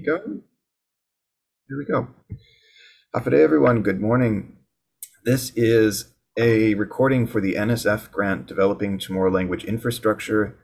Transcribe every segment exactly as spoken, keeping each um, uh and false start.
go. Here we go. Hafa everyone. Good morning. This is a recording for the N S F grant Developing Chamorro Language Infrastructure.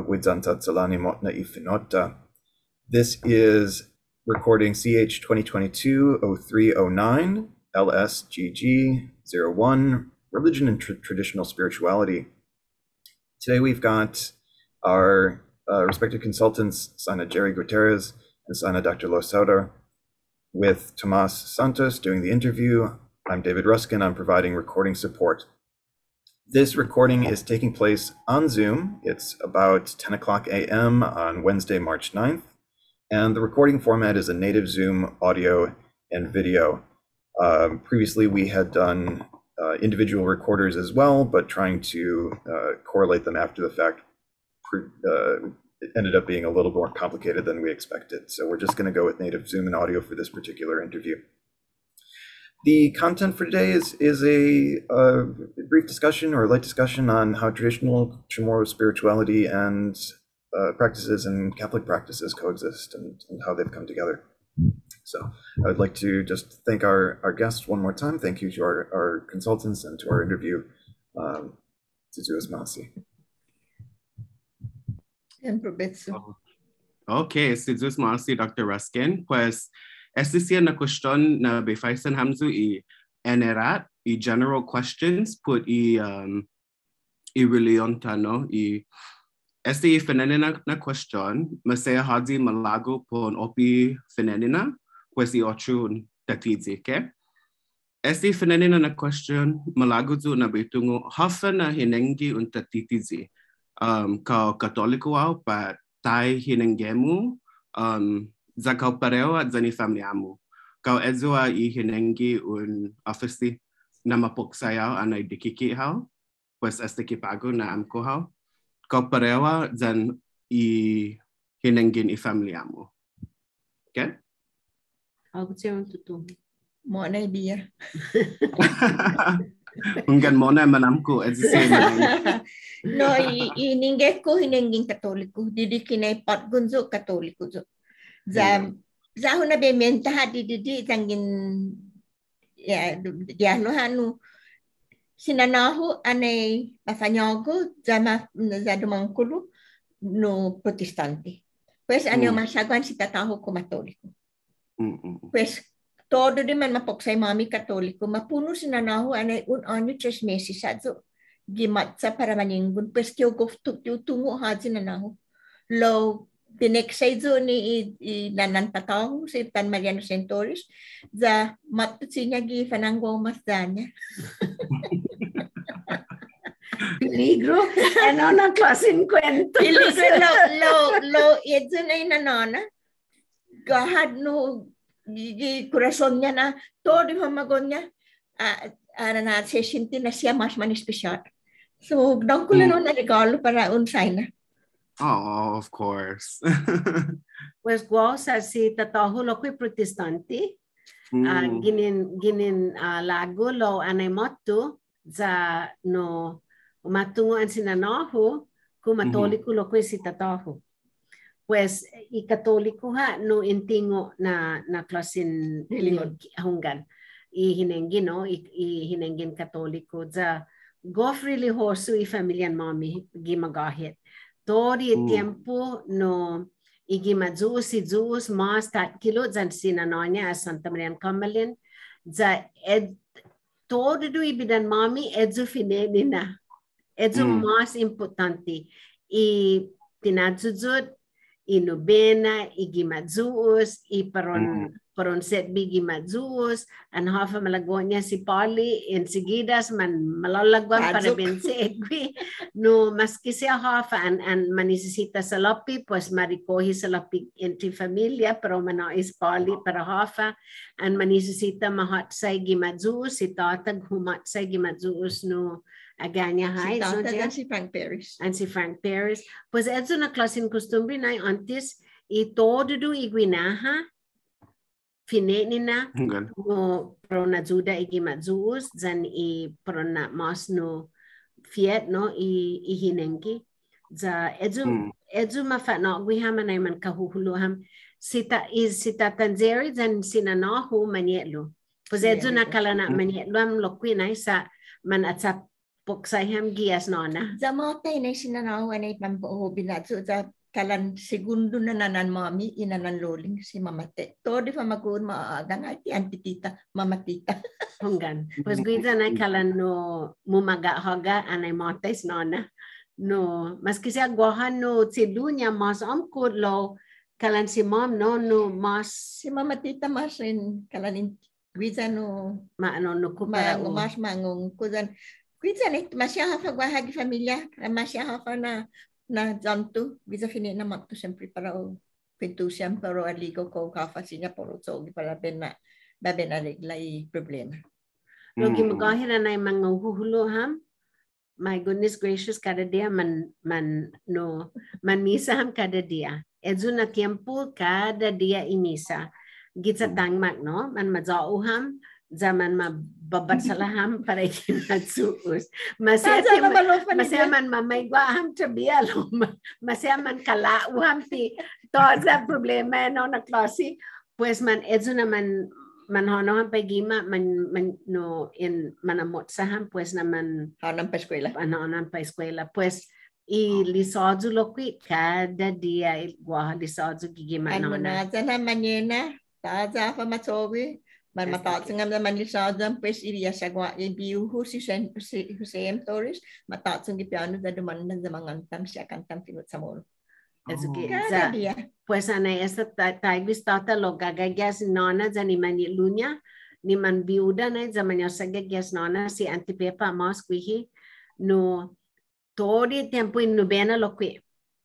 This is recording C H twenty twenty-two oh three oh nine L S G G zero one Religion and Tr Traditional Spirituality. Today we've got our uh, respective consultants, Sana Jerry Gutierrez and Sana Doctor Losauda, with Tomas Santos doing the interview. I'm David Ruskin. I'm providing recording support. This recording is taking place on Zoom. It's about ten o'clock a m on Wednesday, March ninth. And the recording format is a native Zoom audio and video. Um, previously, we had done uh, individual recorders as well, but trying to uh, correlate them after the fact uh, it ended up being a little more complicated than we expected. So we're just going to go with native Zoom and audio for this particular interview. The content for today is, is a, a brief discussion or a light discussion on how traditional Chamorro spirituality and uh, practices and Catholic practices coexist and, and how they've come together. So I would like to just thank our, our guests one more time. Thank you to our, our consultants and to our interview, um, Zizuas Masi. Okay, Zizuas Masi, Doctor Ruskin. Pues, esta es una cuestión na befaisan hamzu i enerat, i general questions, put i, um, i religion tano, i esta i fenenina na question, masaya hadi malago pon opi fenenina, pues i ocho tatidzi, okay? Esta i fenenina na question, malago zu na betungo, hafa na hinengi un tatidzi, um, ka katoliko au pa tai hinengemu, um, za kau pareo at zani familiamu. Kau edzua i hinengi un office na mapoksayao anay dikiki hao, pues este kipago na amko hao. Kau pareo zan i hinengin i familiamu. Okay? Ako siya ang tuto. Mo na idea. Hanggang mo na manamko at siya. No, iningge ko hinengin katoliko. Didi kinay patgunzo katoliko zo. Za za huna be menta di di di tangin ya dia no hanu sinanahu ane bafanyogo zama za domangkulu no protestante. Pues ane mm. masagwan si tataho ko katoliko. Mm -mm. Pues todo de man mapoksay mami katoliko mapuno sinanahu ane un anyo tres meses azo gimatsa para maninggun pues kyo goftuk yu tungo ha sinanahu lo Pineksay zo ni Nanan Patong, si Tan Mariano Centoris, za matutsi niya gi fananggo masdanya. Peligro? Ano na klaseng kwento? Peligro, lo, lo, lo, edzo na inanona. Gahad no, gi kurason niya na, todo yung hamagon niya, ara na sesinti na siya mas manispesyal. So, daw ko lang na regalo para unsay na. Oh, of course. Pues guau sa si tataho lo ko'y protestante. Mm. Uh, ginin ginin uh, lago lo anay motto za no umatunguan sinanaho kung matoliko mm -hmm. lo ko'y si tataho. Pues i katoliko ha no intingo na na klasin hunggan. I hinengin no i, i hinengin katoliko za gof religioso i familian mami gimagahit. Todo el tiempo no igimadzus si zus mas tat kilo zan sinanonya as Santa Maria Kamalin za ed todo do ibidan mami edzu finenina edzu mm. mas importante i tinadzuzut i nobena igimadzus i paron mm. paron set bigimadzus an hafa malagonya si Pali en seguidas man malalagwan para bensegwi no maski siya hafa an an manisisita sa lapi pues marikohi sa lapi entry familia pero manais Pali para hafa an manisisita mahat say gimadzus si tatag humat say gimadzus no aganya hay si tatag so, si Frank Paris and si Frank Paris pues edso na klasin costumbre na antes i todo do igwinaha finenina no pro na juda igimadzus zan i pro na mas no fiat no i ihinengi za edzu mm. edzu mafa no we hamanay man kahuhuluham si ta is si tatanzeri dan sinanahu manielo. Pues edzo na kala na manielo am lokwi na isa man at sa poksayham gias nona. Zamotay na sinanahu anay pampo binatso sa kalan segundo na nanan mami inanan loling si mamate. Todo fa magun maagang ati antitita mamatita. Hunggan. Pues guida na kalan no mumaga hoga anay motes nona. No, maski siya gohan no silunya mas amkud lo kalan si mom no no mas si mamatita mas in kalan guida no maano no kupara o mas mangong kudan guida ni masya hafa gwahagi familia masya hafa na na jantu bisa fini na makto sempre para o pintusian pero aligo ko kafa sinya poro so para bena babena reglay problema. Lo gimagahira na mga huhulo ham. My goodness gracious, kada dia man man no man misa ham kada dia. Edzo na tiempo kada dia imisa. Gitsa tangmak no man madzao ham zaman mababat salaham para ikinatsuus. Masya masya man mamaygwa ham tabia lo. Masya man kalao ham ti toda problema no na klase. Pues man edzo na man manhono ham pagima man man no in manamot saham pues naman hanam pa eskwela hanam pa eskwela pues i lisodzo lokwi kada dia gwa lisodzo gigima no na na manena ta za fa matsowi man matatsa ngam man lisodzo pues iria sagwa i biu hu si sen si Hussein Torres matatsa gi piano da duman na zamangantam siya kantam tinut samol. Eso que za, pues ana esta taigis tata lo gagagas nona za ni man lunya ni man biuda na za man yosagagas nona si antipepa mas kwihi no todo tempo in nubena lo kwi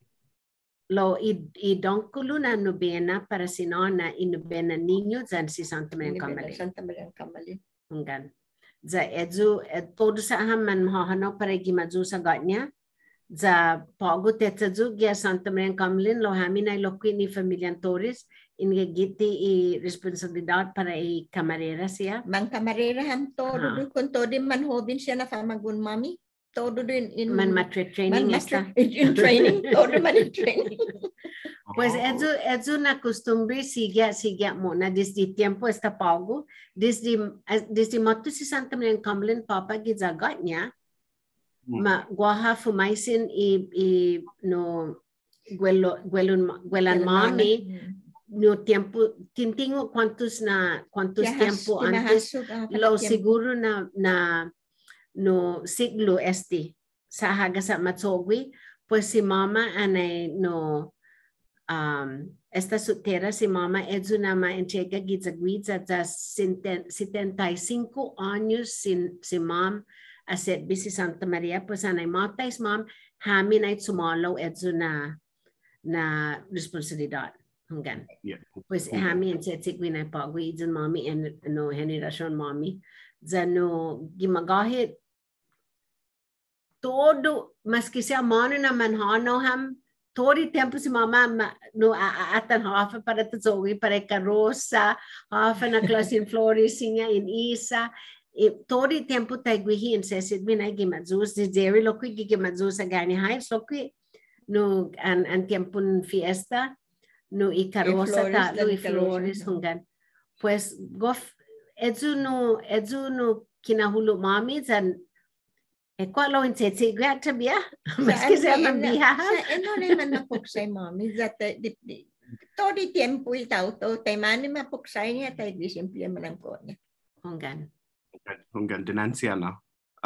lo i i donkulu na nubena para si nona in nubena niño za si Santa Maria Kamali Santa Maria Kamali ungan za edu todo sa ham man mahano para gimazu sa gatnya za pago tetsazu gia Santa Maria Kamlin lo hamina lo ni familia Torres inge giti i responsabilidad para i camarera siya man camarera ham todo do con todo man hobin siya na famagun mami todo din in man matre training esta in training todo man in training pues edu edu na costumbre sigue sigue mo na desde tiempo esta pago desde desde matu si Santa Maria Kamlin papa gizagatnya ma guaha fumaisin i i no guelo guelun guelan mami no tiempo tintingo cuantos na cuantos tiempo antes lo seguro na na no siglo este sa haga sa matsogwi pues si mama anay no um esta soltera si mama edu na ma entrega gizagwiza za setenta y cinco años sin si mom aset bisi Santa Maria pues anay matais mom hamin ay sumalaw edzo na na responsibilidad hanggan yeah. Pues hamin set sigwi na pagwi idon mami and no generation mami zano gimagahit todo maski siya mano na manhano ham todo tempo si mama no atan hafa para tzowi para karosa hafa na class in Flores sinya in isa e todo tempo taiguihin se se binay gimazus de dairy lokwi gimazus agani heights lokwi no an an tiempo fiesta no i carosa ta no i Flores hungan pues gof edu no edu no kinahulo mami zan e kwalo in tete grata bia maski se mambiha eno le man napoksay mami zate di todo tiempo itaw to tay mani mapoksay niya tay di simple man ko niya hungan Hunggan denancia na.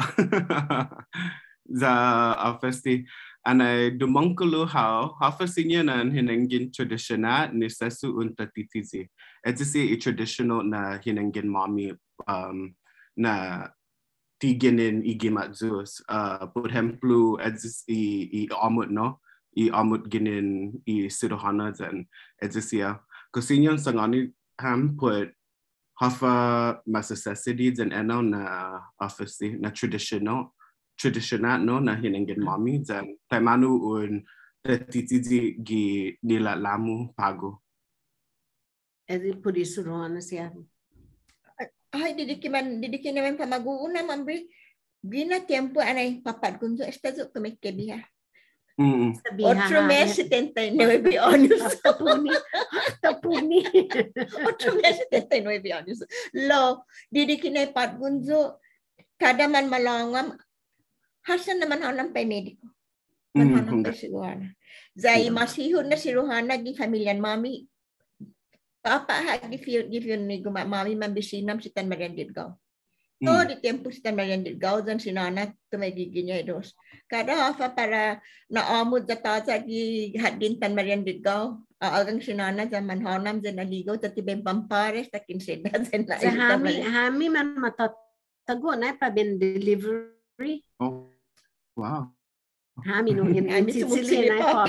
Za afesti ana dumangkulu how hafasi niya na hinangin traditional ni sasu unta titizi. Ito si i traditional na hinangin mami um na tiginin igimatzus. Uh, por ejemplo, ito si i amut no i amut ginin i sirohana zan. Ito siya. Kasi niyan sangani ham put hafa necessities and eno na office na traditional traditional no na hinangin mami dan taimanu un tititi gi nila lamu pago. Edi por isso roana siya. Ay didikiman didikin naman pamaguuna mambi gina tiempo anay papat kunzo estazo kami kebiha. Mm. Otro mes setenta y nueve años. Tapuni. Tapuni. Otro mes setenta y nueve años. Lo, didi kinay patgunzo, kada man malangam, hasan naman hanam pa mediko. Man hanam pa si Rohana. Zai masihod na si Rohana, gi familyan mami, papa ha, give you, give you ni guma, mami mambisinam si Tan Marian Dilgao. To di tiempo si Tan Marian Dilgao, dan si Nana, tumagigin niya dos. Kada hafa para naamod na taza di hadin Tan Marian Dilgao, aagang si Nana, zaman honam, dyan naligaw, tatibay pampares, takin sida, dyan na Sa hami, hami man matatago na pa bin delivery. Oh, wow. Hami no, in, in Sicily na pa.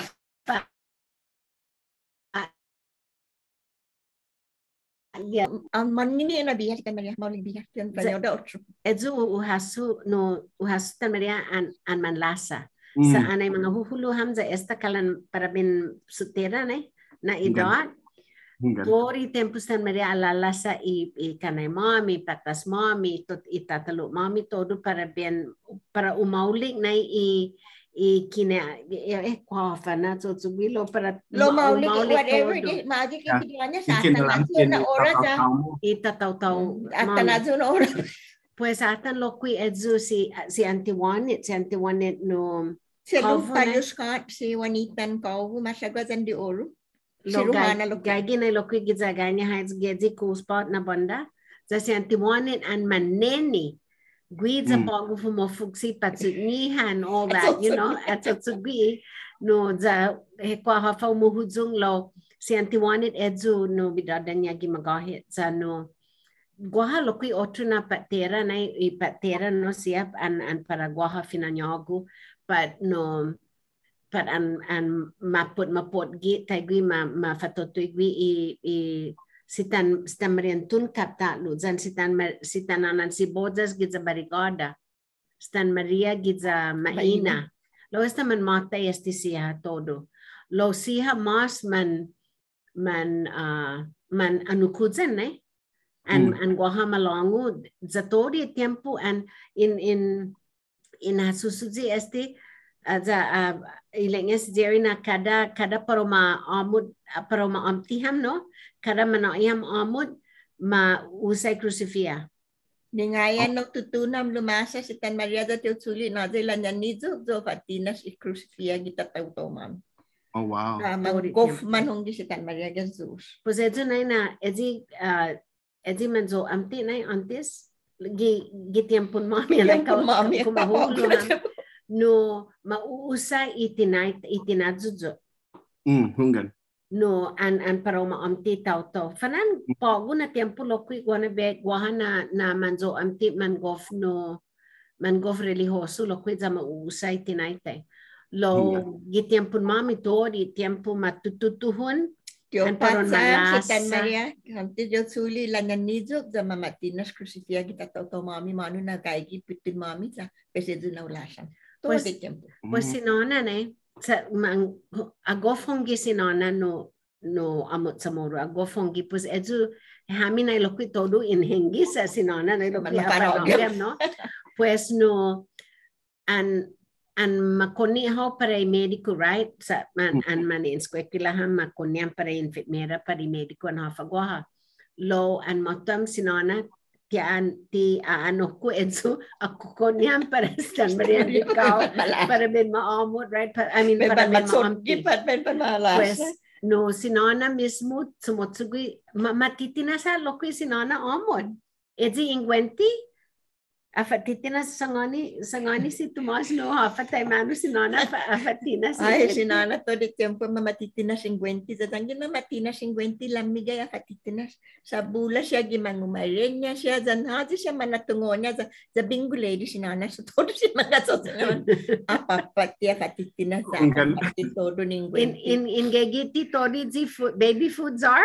Yeah. Ang manini na biya Tan Maria mau biya yan panyoda otro. Edzo uhasu no uhasu Tan Maria an an manlasa. Mm. Sa anay mga huhulu hamza esta kalan para bin sutera na na idot. Tori tempus Tan Maria alalasa i i kanay mami patas mami tot itatalo mami todo para bin para umaulik na i i kina eh kwafa na so subilo para lo maulik whatever it magi kipiliannya sa tanazo na oras itataw-taw at tanazo na oras pues atan lo kui edzu si si Auntie Juanet si Auntie Juanet no si Lupayos ka si Juanitan Kauvu masagwazan di oro si Rohana lo gagi na lo kui gizaganya haiz gezi kuspot na banda si Auntie Juanet an maneni Guiza mm. Pago fumofugsi patsunihan, all that, you know, at Tsugui, no, za, kwa hafa umuhudzung lo, si Auntie Juanet edzu, no, bidadan niya gimagahit, sa no, guaha lo kui otro na patera na, i patera no siap, an, an para guaha finanyago, but no, but an, an mapot, mapot git, taigui ma, ma fatotoy gui, i, i, si Tan si Tan Marian Tuncap talo zan si Tan si Tananan si Bodas gidza barigada si Tan Maria gidza mahina lo esta man mata esti siya todo lo siya mas man man uh, man anukudzen eh and mm. and guaha malongo za todo tiempo and in in in hasusuzi esti za uh, ilenges Jerry na kada kada paroma amud paroma amtiham no kada manayam amud ma usay crucifia. Ningayan no tutunam lumasa si Tan Maria da Teotsuli na zela nizo zo patinas i crucifia kita tautomam. Oh wow. Uh, Mag-gof man hongi si Tan Maria Jesus. Pues edzo na na edi uh, edi manzo amti na antes gi gitiampun mami la ka kumahulu no mauusay itinay itinadzudzo. Mm, hungan. No an an para maamti tao to. Fanan pago na tiempo lo kui gwana be guahana na manzo amti man gof no man gof religioso lo kui za mauusay tinaite. Lo gi tiempo mami to di tiempo matututuhon. An paron malasa. Si Tan Maria, hamti jo suli langanizo za mamatinas crucifia kita tao to mami manu na kaigi pitin mami sa pesedu na ulasan. Pues, pues si nona ne, sa mang agofonggi si nona no no amot samoro agofonggi pues edu hami na lokwi todo in hengi sa si nona na lokwi aparogam no pues no an an makoni ho para medico right sa man an man in skwekila ha makoni para enfermera para medico an hafa goha lo an matam si nona tian ti ano ko edso ako ko niyan para Tan Maria Dilgao para ben maamot right I mean para ben maamti pues no si Nona mismo sumutsugui matitina lo ko si Nona amod edzi ingwenti afatitina sangani sangani si Tomas no afatay mano si Nona afatina si ay si Nona to de tiempo mamatitina cincuenta sa tangin mamatina cincuenta lamigay afatitina sa bula siya gimangumarenya siya zanhati siya manatungonya sa sa bingo lady si Nona so todo si manasot naman apapati afatitina sa apati todo ning in in in gagiti todo di baby foods are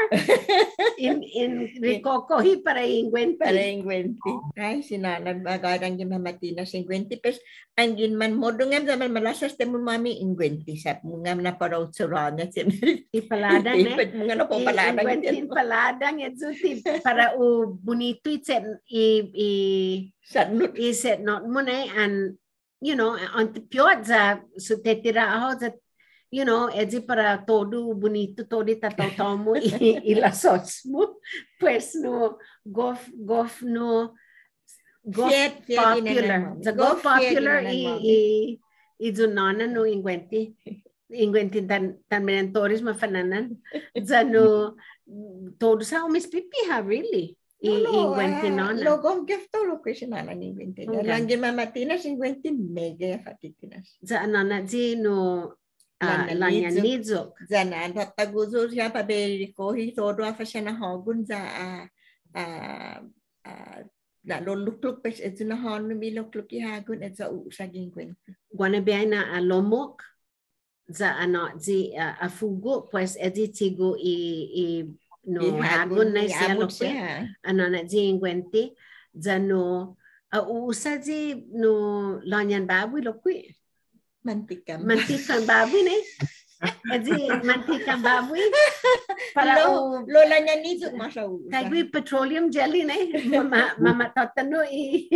in in ricoco hi para ingwenti para ingwenti ay si Nona kadang gin mamatina cincuenta pes angin man modongam zaman malasas temo mami ingwenti sa mungam na paraw surana sin ipaladang eh mga na po paladang ingwenti paladang etsuti para u bonito itsen i i sanut i set not mo na an you know, ante pior za su te tira aho za, you know, edi para todo bonito, todo tatotomo e, e la sosmo, pues no, gof, gof no, gof Fiat- fiat popular. inanamam. The Gof gof fiat popular e, inanamam. e, e dunana no ingwenti. Ingwenti tan, tan menentores mafananan. Za no, todo sa umis pipiha, really. I, No, ingwenti ah, nona. lo gom gefto lo questionana ni vente. Okay. Langi mamatina cinquenta mega fatitinas. Za anana zi no, uh, lanya nidzo. Zana pataguzo siya pa be kohi todo afashana hogun za a a a la lo luk luk pes etu na hon mi luk luk ki hagun et za u saging kwenti. Guana biana a lomok. Za ano zi uh, a fugo pues edi tigo i i no hagun na siya lokwe. Anana zi ingwenti. Za no a usa zi no lanyan baboy lokwe. Mantikam. Mantikang baboy ne. Edi mantikang baboy. Para lo, o lo la niya masa u. Kagwi petroleum jelly ne. Mama mama tatano i.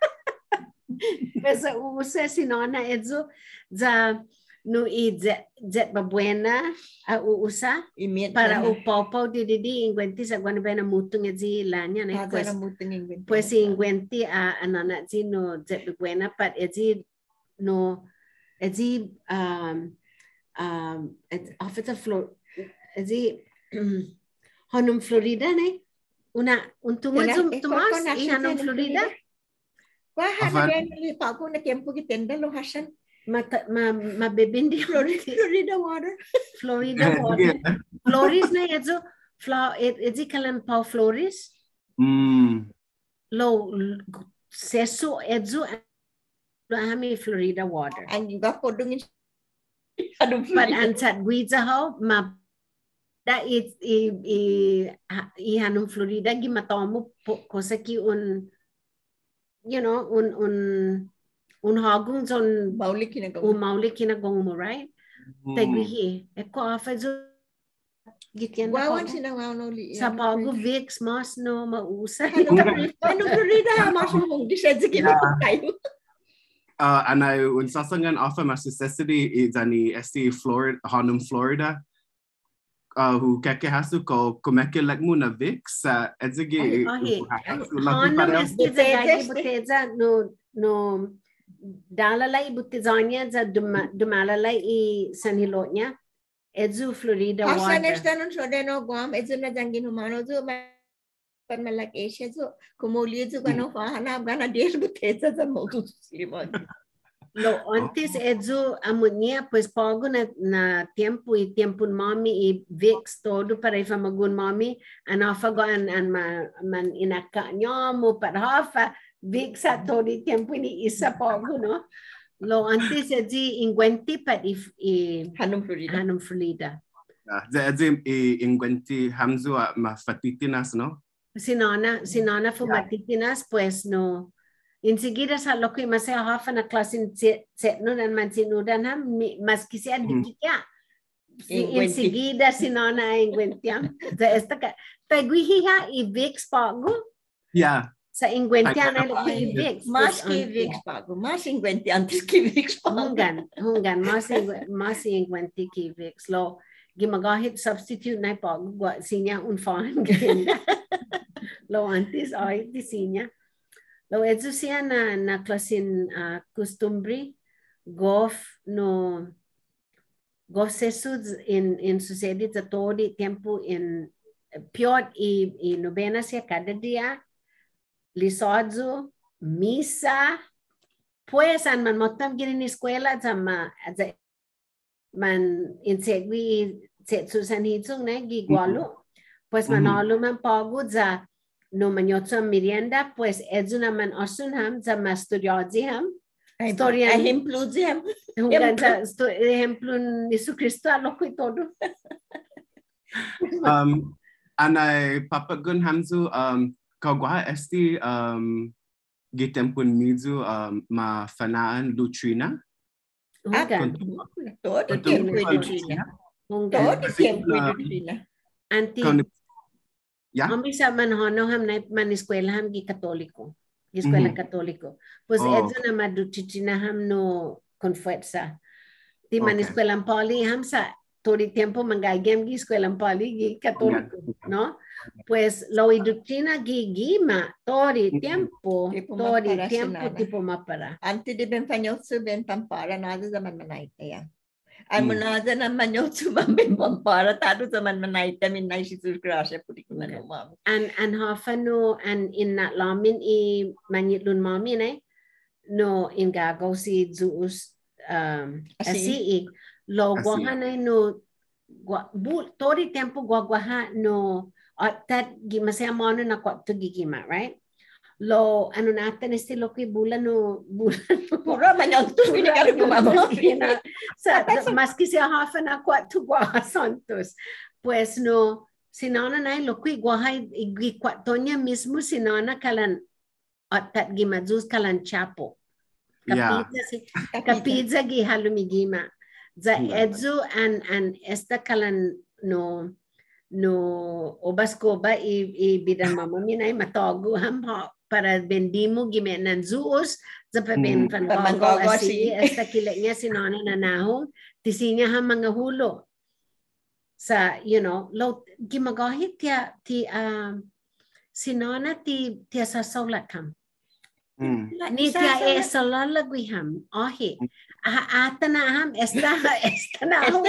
Pesa usa sinona edzo za no i jet jet babuena a uusa para o popo di di di ingwenti sa guana bena mutung ezi lanya ne pues pues ingwenti a anana zi no jet babuena but ezi no ezi um um after Flor ezi hanum Florida ne una un tumazo Tomas i hanum Florida wa hana ben pa ko na tiempo ki tenda lo hasan Ma, ma, ma bebindi Florida, Florida water. Florida water. Floris na edzo, fla, edzi kalan pau Floris. Mm. Lo, seso edzo, lo hami Florida water. And you got podungin. But ansat guiza ho, ma, da i, i, i, i hanum Florida, gimatomo, cosa ki un, you know, un, un, un hagung son mauli kinagong un mauli kinagong mo, right? Tagwihi. Eko afa zo gityan na wawan ko. sinangaw no li. Sa pago Vicks mas no mausa. Ano Florida mas mo di siya sige kayo. Uh, and I un sasangan offer mas necessity is ani esti Florida Hanum Florida. Uh, who keke hasu ko kumeke like muna Vicks sa edzigi. Hanum esti za gagi buteza no no dalalay butizanya za dumalalay i sanhilotnya edzu Florida water. Asa next tanon so deno guam edzu na jangin humano zu pan malak Asia zu kumuli zu kano fa hanap gana des buteza za motu slimon. Lo antes edzu amunia pues pago na na tiempo i tiempo mami i Vicks todo para ifa magun mami anafa go an an man inaka nyomo para hafa Vicks at todo el tiempo ni isa pago, no? Lo antes edi ingwenti pat if i Hanum Florida. Hanum Florida. Yeah, edi ingwenti hamzu ma fatitinas, no? Sinana, sinana fu matitinas, pues no. Enseguida sa lo que mas hafa na clase set no dan man sinudan ham mas kisia dikika. Enseguida sinana ingwentiam. Sa esta ka tagwihiha i Vicks pago. Yeah. Sa ingwentian ay lupa i Vicks. Mas ki Vicks pago. Mas ingwenti antes ki Vicks pago. Hungan, hungan. Mas, mas ingwenti ki Vicks. Lo, gimagahit substitute na pago. Gwa sinya un fan ganda. Lo, antes ay di sinya. Lo, edzo siya na, na klasin uh, costumbre. Golf no... Golf sesud in, in society sa todo tempo in... Pior i, i novena siya kada dia. Lisodzo, misa, pues an man motam gini ni eskwela sama man insegwi set susan hitsung na gigualo, pues manolo man pago za no manyotso merienda, pues edzu naman osun ham za ma studiozi ham. Historia ejemplo ham. Hungan za ejemplo ni Jesu Cristo aloko todo. Um, anay papagun hamzu um kagwa esti um gitempun mizu um ma fanaan Lutrina. Hungan. Todo tiempo Lutrina. Todo tiempo Lutrina. Anti. Yeah. Kami sa manhono ham na man eskwela ham gi katoliko. escola Mhm. católico. Pues Oh, edzo na madutitina ham no con fuerza. Di man Okay. escola poli ham sa todo el tiempo manggagem gi escola poli gi católico, no? Pues lo idoctrina gi gima todo el tiempo, Tipo todo el mapara tiempo sinana. tipo mapara. Antes di ben fanyotsu ben pampara nada zaman manaita ya. Ay Mm. munada na manyotsu man ben pampara tado zaman manaita min na shizu krasya puti ko na mama. And and hafano and in that lamin i manitlun mami ne no in gago si Zeus um Asi. asi lo Asi. guahana no gua bu todo el tiempo guaguaha no at gimasaya mo na kwat to gigima, right? Lo ano natin estilo kay bula no bula Pura manyotsu ni karo kumama. sa maski siya hafa na kwat to guaha santos. Pues no sinana na lo kay guaha igi kwatonya mismo sinana kalan at gimadzus kalan chapo. Yeah. Kapizza si kapizza gi halumigima. Za Mm. edzu and and esta kalan no no obaskoba i i bidan mama minay matogo ham ha para bendimo gimenan zuos za paben Mm. pan Pamangogo asi si. esta kilenya sinona na nahong tisinya ham mga hulo sa you know lo gimagahit tia ti um sinona ti tia sa solat kam Mm. ni tia e salala guiham ahi ata na ham esta esta na hong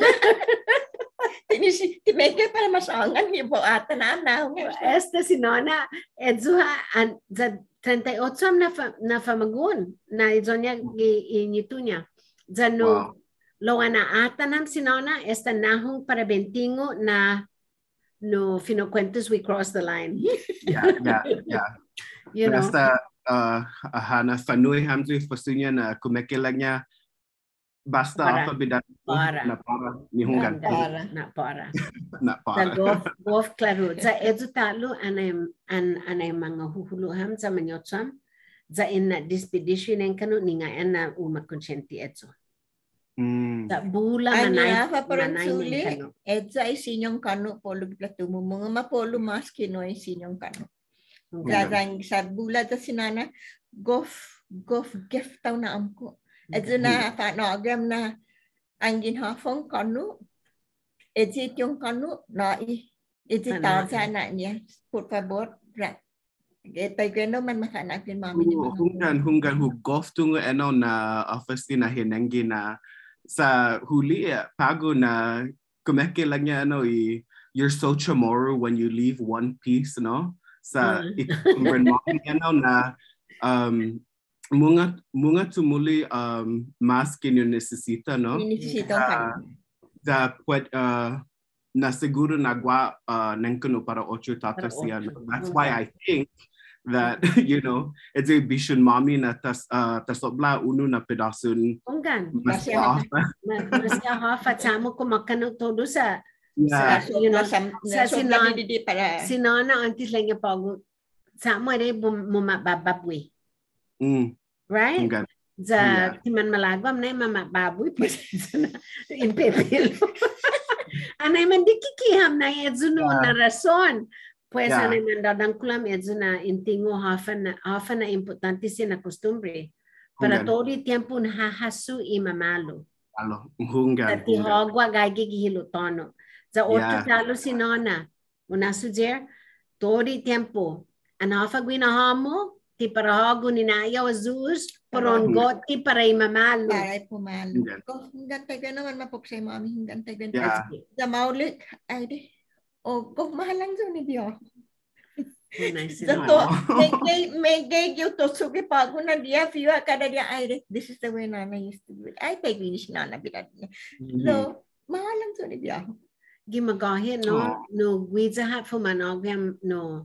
Tinisi timeke para masangan ni po ata na na. esta sinona edzuha an za treinta y ocho na fa, na famagun na izonya gi inyitunya za no Wow. lo ana ata nam sinona esta nahong para bentingo na no finocuentos we cross the line. Yeah, yeah, yeah. You know. Basta uh, hana fanui hamzu fasunya na kumekilagnya basta Para. apa bidan Para. na para nihungan Para. Na para. na Sa para. golf golf klaro za edzu talo anay an anay mga huhuluham sa manyotsam za in na dispedition en kanu ninga en na uma conscienti edzu. Mm. Sa bula Anya manay fa parang manay ning suli. kanu. Edza ay sinyong kanu polo platumo mga mapolo maski no ay sinyong kanu. Zazang sa bula ta sinana golf golf gift taw na amko. Edza na fa nogram na angin hafong kanu. Edza yung kanu na i edza tarza na niya. Por favor, ra. Tay kwento man makanak din mami ni mga. Hungan hungan hu golf tungo eno na office na hinengi na sa huli pago na kumekilagnya ano i you're so chamorro when you leave one piece no sa ikumren mo ano na um munga munga tumuli um mas que necesita no Necesita ang kanu. da pwet uh na seguro nagwa uh nengkuno para ocho tatas siya. That's why I think that you know it's a bishon mommy na tas uh tasobla uno na pedasun Unggan. masya Masya hafa samo kumakano todo sa yeah sa you know sa sa sinan di para sinana antes lang yung pago samo ere bumabababwi. mm Right? Unggan. Za Yeah. timan malagwam na mamababoy pues na impepil. Anay man dikikiham na edzuno Yeah. na rason. Pues Yeah. anay man dadang kulam edzuna intingo hafa na hafa na importante siya na costumbre. Para Unggan. todo el tiempo nahahasu i mamalo. Alo hungan Sa tihogwa gagi gihilutono. Sa otro Yeah. talo si nona. Una sujer todo el tiempo. Anafa gwinahamo ti para hago ni naya azus poronggot ti para imamalo. para pumalo. Unggan. Ko hinggan tayo naman mapoksay mami hinggan tayo. Yeah. Sa maulik ay di. O ko mahalang zo ni Dio. Nice. Zato may gay may gay yung to sugi pago na dia view kada dia ay di. This is the way Nana used to do it. I take finish Nana bilad niya. So mahalang zo ni Dio. Gimagahin no Oh. no guiza hat for manogam no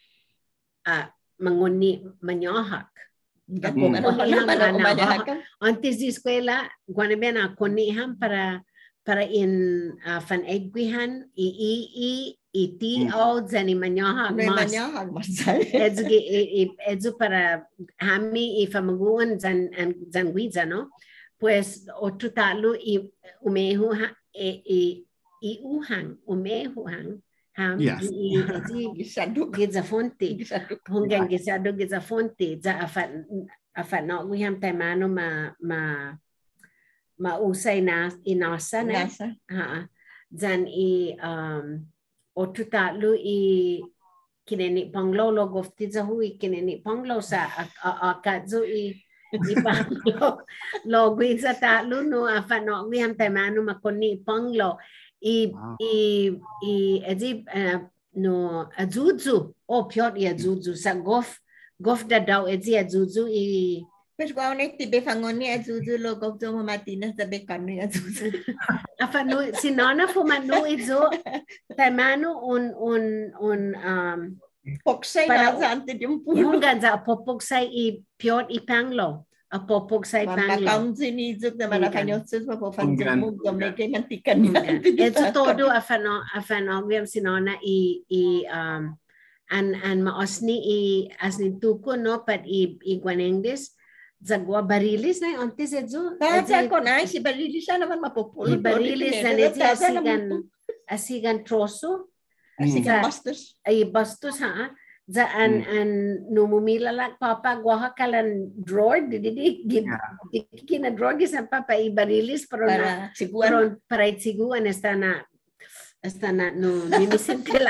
ah manguni manyohak. Hinggan Mm. ko ano Kuniham naman ako ana, manyahakan. Antes di eskwela guanaben a kuniham para para in uh, fan egwihan i i i iti o zani manyohak May mas. manyahag masay. Edzu gi i- i- edzu para hami ifamaguan zan an zan guiza no. Pues otro talo i umehu ha e i i uhang umehu hang ham Yes. i edi Gisaduk. giza fonti Gisaduk. hunggan gisado giza fonti za afat afat no we ham taimano ma ma mausay na inasa na Nasa. ha zan i um otutalu i kineni panglo lo gofti za hui kineni panglo sa akadzu i i panglo lo guiza talu no afat no we ham taimano makoni panglo i Wow. i i edi uh, no azuzu o piot i azuzu sa gof gof da daw edi azuzu i Mas kung ano tibe fangon ni azuzu lo gofto mo matinas sa bekan ni azuzu. afanu sinana fu manu izo taimano un un un um Poksay Para- na sa ante yung pulo. hunggan za popok sai i piot i panglo a popok sai panglo Mamakam sinizuk na manakanyotsus pa po fanzuk mo gamay kay mantikan hunggan ezo todo afano afano we sinona i i um an an maosni i asni tuko no pat i i guanengdes zagwa barilis na antes ezo Tata ko na si Barili siya naman mapupulo. i barilis na nezi asigan asigan troso Asigan Sa- bastos. ay bastos ha za an an numumilala papa gwaha kalan drawer di di di di kina drawer gisan papa i barilis pero na Para siguan. pero para itsiguan esta na esta na no mimisin kila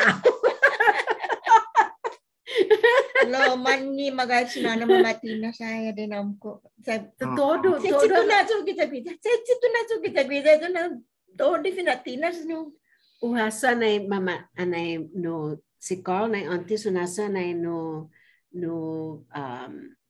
Lo man ni magay sinana mamatina saya din ko. Sa todo Sa todo chito na so kita kita. Sa chito na so kita kita. Ito na todo di finatinas no. uhasa na mama anay no si Carl na antes unasa na no no um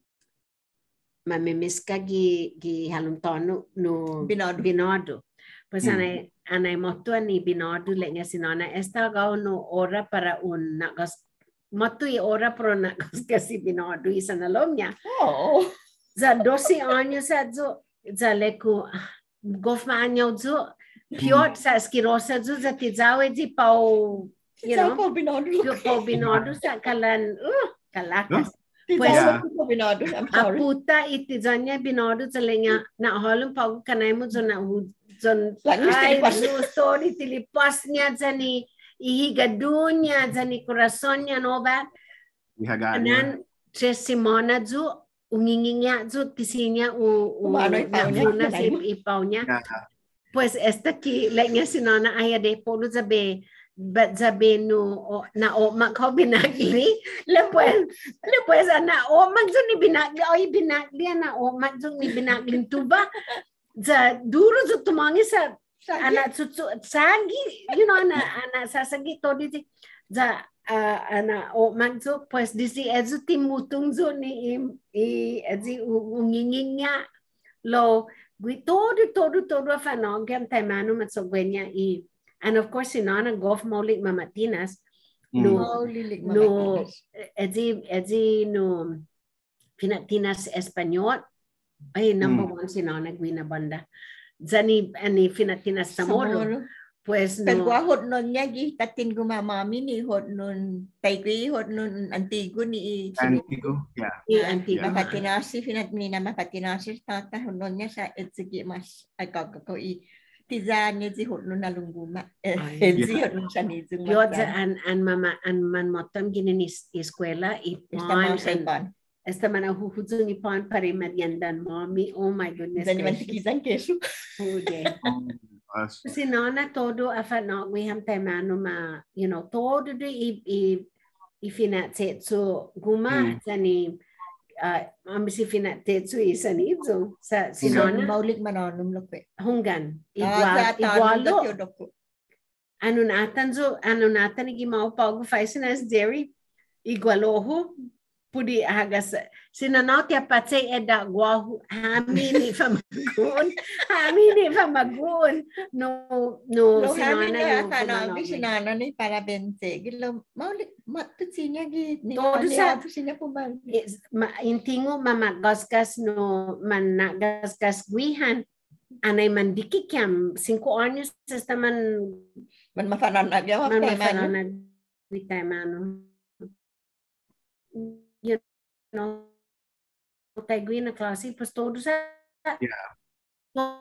mamimiska gi gi halumtono no Binodo. binodo pues Mm. anay anay moto ni binodo le nga sinona esta gao no ora para un nagas moto i ora pro nagas kasi binodo isa na lomnya Oo. za dosi años adzo za leku gofma anyo dzo piot sa skirosa dzo za tizawe di pau you Sa know po binodo. piot pau binodo sa kalan uh kalakas Pues, Pues- po binodo. I'm sorry. aputa itizanya binodo sa lenya na holum pau kanay mo zo na hu- zon Langis ay tilipas. zo story tilipas niya zani ihigado niya zani corazon niya no ba Ihagaan niya. anan tres simona zo unginginya zo tisinya u u Umano ipaw niya, nafuna si kinay mo. ipaw niya Yeah. pues esta ki like niya sinana ay ade polo zabe but zabe no o, na o makau binagli le pues le pues ana o magzo ni binagli o binagli na o magzo ni binagli tuba za duro zo tumangi sa ana tsutsu sagi you know ana ana sasagi to di za ah, ana o magzo pues disi ezu timutung zo ni i i ezi unginginya lo gui todo todo todo afano gam taimano matsogwenya i and of course sinana golf molik mamatinas no Oh, lilig no mamatinas. edi edi no finatinas español ay number one sinana gui na banda zani ani finatinas samoro Samoro. pues Pero no hot nun niya, tatin gumamami ni hot nun taigui, hot nun antigo ni Antigo. Yeah. i antigo mapatinasi, finat ni na mapatinasi, tata hot nun niya sa etsigi mas, ay kagako i, tizan niya si hot nun nalungguma. Ay. Etsi hot nun siya ni zung yo za an an mama an man motam ginin is eskwela i Esta pan mga sa and ipan. esta mana huhuzun ni pan para magyandan mommy oh my goodness Zan naman gracious. tikizan keso. Hude. Oh, gosh. Kasi nona todo afano we ham taimano ma you know todo de i i i finatsetsu guma Mm. zani uh ambisi finatsetsu isani zo sa Si sinona maulik manonum lokwe. hunggan Ah, igual igualo igualo. ano natan zo ano natan igi mau pago faisen as dairy igualoho pudi hagas sinanaw ti apatse eda guahu hamini famagun hamini famagun no no Lo sinana hamin na no kana kumano, bi sinana ni para bense. Gilo maulik matut sinya gi. Ni Todo sa- sa sinya pumal. Is- ma- intingo mamagasgas no managasgas guihan anay mandiki kiam cinco años esta man Man mafanan agya man mapay man. mafananag bitay mano you know tay gui na klase pues todo sa Yeah.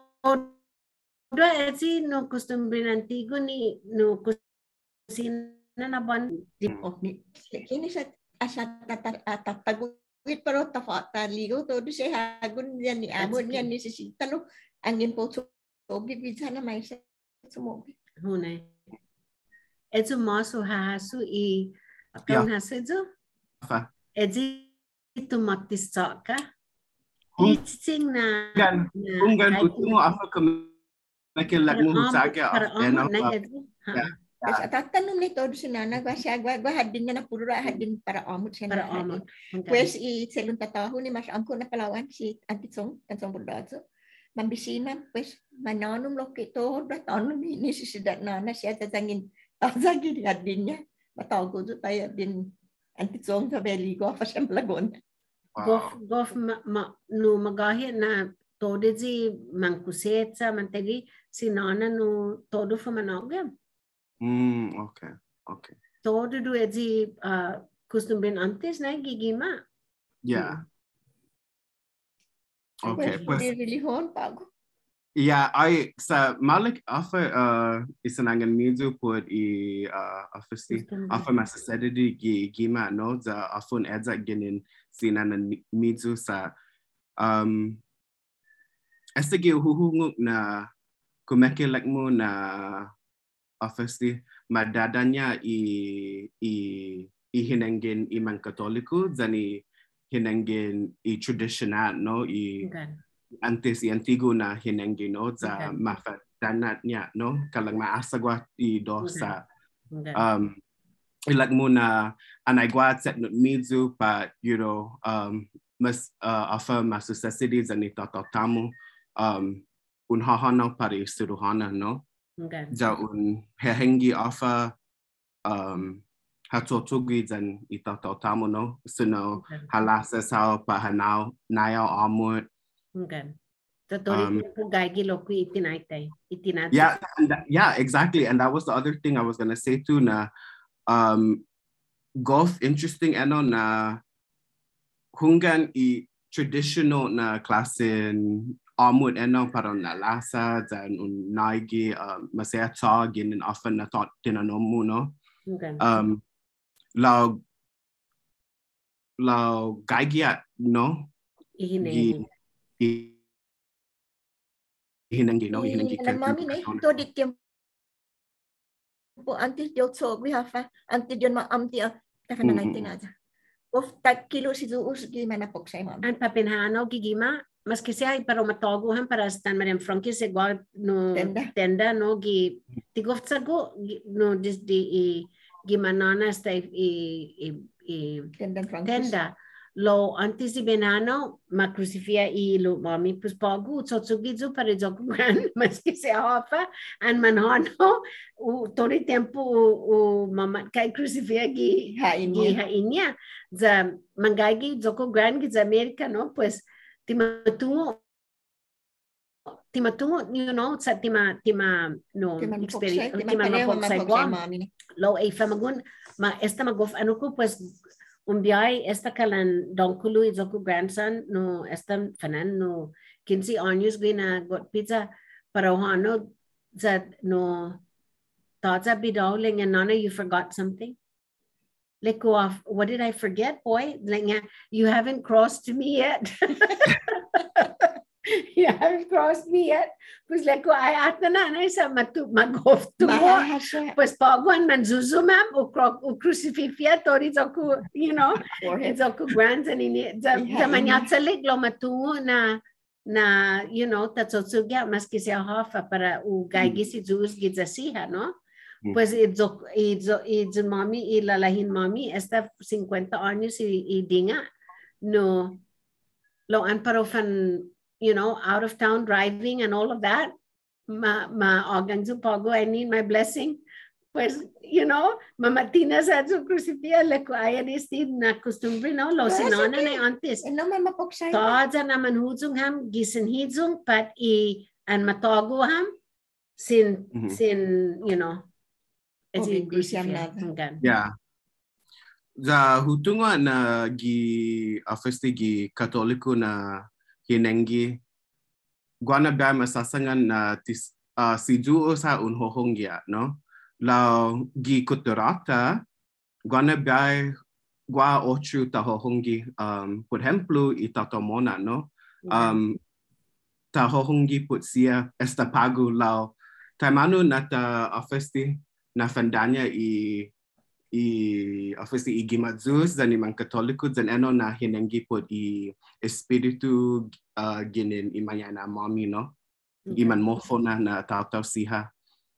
todo esi no costumbre antigo ni no cocina na bon oh ni kini sa asa tatagwit pero tafata ligo todo siya hagun yan ni amon yan ni sisita no angin po so bibisa na may sa sumobi hunay ezo maso hahasu i akang hasezo Fa. ezi tumatis ka Kung- teaching na Gan, kung gan mo ako ka makilag mo hutsaga para and amo na of ezo yeah. Kasi tatanong nito si nana gwa siya gwa gwa hadin na pura hadin para amot siya para na amo pues i selun tataho ni mas amko na palawan si Antitsong Tansong Bordazo mambisina pues mananum lo kito datanong ni si sidat nana siya tatangin tazagi hadin niya matago zo tayo din Antitsong sa beli ko pa siya malagon gof gof ma, ma no magahi na todo ji mangkusetsa mantegi sinana no todo fa manogam Mm, okay, okay. todo do ezi uh, costumbrin antes na gigima Yeah. Okay, pues pues di relihon pago yeah, I sa Malik offer uh isanangan mizu put i uh office offer masasedidi gi gima no za afun edza ginin sinanan mizu sa um estige huhunguk na kumekilek mo na office madadanya i i i hinengin imang katoliku zani hinengin i traditional no i okay. antes i antigo na hinengin no za Okay. mafadanat niya no kalang maasagwa i do sa Okay. um ilag mo na anaigwat set not mizu but you know um mas uh, offer masusasidi zani tatamu um unhahana pari suruhana no Okay. ja un hehengi offer um hatotugi zan itatamu no suno Okay. halasa sao pahanao nayo amut Okay. Tatori Um, ko gagi loku itinaitay itinat yeah and that- yeah exactly and that was the other thing I was gonna say too na um golf interesting ano na hungan i traditional na klasen amut ano parang nalasa dan un naigi um, masaya tag in often na thought tinanomu no Okay. um lao lao gaigiat no Ihinengi. gi hinangi no hinangi na mami ne to di tiempo antes yo so we have antes yo ma amti ta kana Mm, mm, na ita of tak kilo si zo us gi mana pok sai mami An papinhano gigima mas que sea para matoguhan para stan mariam franki se gwa no Tenda. tenda no gi tigof tsago gi- no dis di i gimanana sta i i i tendan frankus tenda lo antes di benano ma crucifia i lo mami pues pagu tsotsugizu para joku gran mas que sea hofa an manhano u tori tempo u, u mama kai crucifia gi ha gi ini ha inya za mangagi joko gran gi za Amerika no pues timatungo timatungo you know sa tima tima no timan pok sai experience timan tima pare mapok ma sa pok sai gwa mami ne lo ay famagun ma esta magof ano ko pues un biay esta kalan donkulu izoku grandson no esta fanan no quince años gina got pizza para hano that no taza bidawling and nana you forgot something let go off what did I forget boy like you haven't crossed me yet you haven't crossed me yet pues like ay ata na na sa matu magof to mahasya pues paguan manzuzu ma'am o cro- o crucifixia tori zoku you know forehead it's oku grand and ini za Iha, za manyatsalik lo matungo na na you know tatsotsugia mas que sea hafa para u gaigi si jus gizasiha no Mm. pues idzo idzo idzo mami ilalahin mami esta cincuenta años y, y dinga no lo an parofan you know out of town driving and all of that ma ma oganzu pago I need my blessing pues you know mamatina sa su crucifia le ko ayan esti na costumbre no lo That's sinona okay. na antes no man ma pok sai taza naman huzung ham gisen hizung pat i an matago ham sin Mhm. sin you know Oh, esi hindi siya crucifia nada. hanggan yeah za hutunga na gi office gi katoliku na hinengi guana ba masasangan na tis uh, si juo sa unhohong ya no Lau gi kuturata, guana bai gua otru tahohongi, um, por ejemplo, y tatomona, no? Um, tahohongi put sia estapago lau. Taimano nata ofesti na fandanya i i ofesti i gimadzus dan iman katoliku dan eno na hinengi put i espiritu uh, ginin imanya na mami, no? Iman mofo na na tau-tau siha.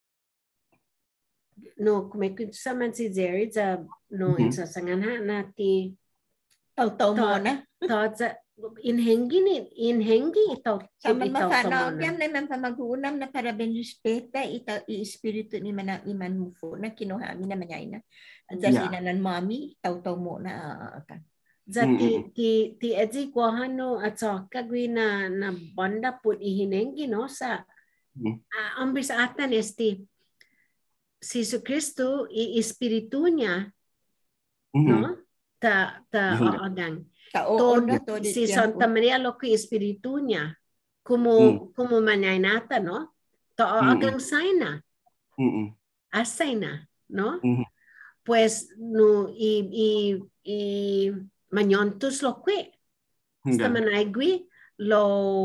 No, kumikit sa man si Jerry sa no Mhm. insasangan ha na ti Tau-tau mo na. ta sa inhengi ni inhengi itaw Sama itaw mafano, tamona. diyan na man pamagunam na para ben respeta ita i-espiritu ni man iman mufo na kinuhami na manyay na. At sa Yeah. sinanan mami, tau-tau mo na kan. Sa Mm, ti mm. ti ti edzi ko hano at sa kagwi na na banda put ihinengi no sa Mhm. uh, ambis atan esti si Jesu Kristo i espiritu niya Mhm. no ta ta Yeah. agang Taoon na todo to di si tiempo. Santa Maria lo ki espiritu niya como Mm. como manay nata no ta Mm, agang saina Mm-mm. asay na no Mhm. pues no i i i manyontos lo kwe sta Hanggang. manaygwi lo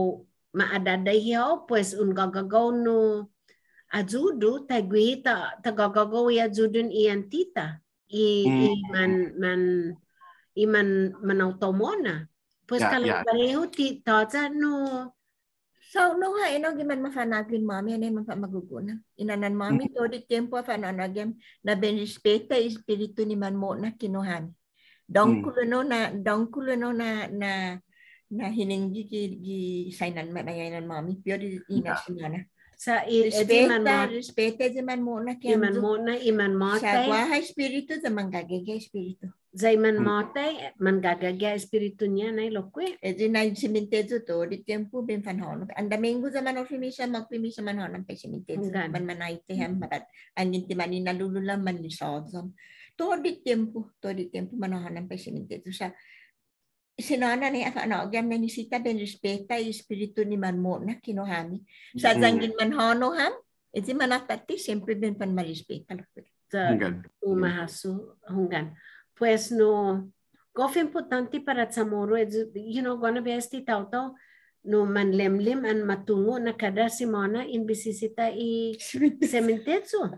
maadadayaw pues un gagagaw no ajudu tagwi ta tagagagaw i ajudun iyan tita i Mm. iman man iman manautomona pues Yeah, kalau yeah. pareho ti taza no So, no ha, ino giman mafanagin mami, ano yung maguguna. Inanan mami, to di tiempo, fananagyan, na benrespeta espiritu ni man mo na kinuhami. Dongkulo no na, dongkulo no na, na, na hininggi gi, gi sainan mayayanan mami, pio di ina simana. sa i edi man Respeta, mo respeta di man mo na iman kiamzo. mo na iman mo Sa tay guaha espiritu, sa manggagagya espiritu. zay man mo tay man gagagya espiritu niya na ilokwe E di na simintezo to, di tiempo ben fanhono. Ang daminggo sa man o fimisa, magpimisa man honan pa simintezo. Hanggan. Man manaite ham, matat. Ang inti man inalululam, man lisodsom. To di tiempo, to di tiempo man honan pa simintezo. Sa sinana ni afa na ogam na nisita ben respeta espiritu ni man mo na kinuhami. Sa zangin man hono ham, e di manatati, siyempre ben pan marispeta. sa Hanggang. umahasu hunggan pues no gof importante para Chamorro you know gonna be esti tauto no man lemlim an matungo na kada simona in bisisita i cementerio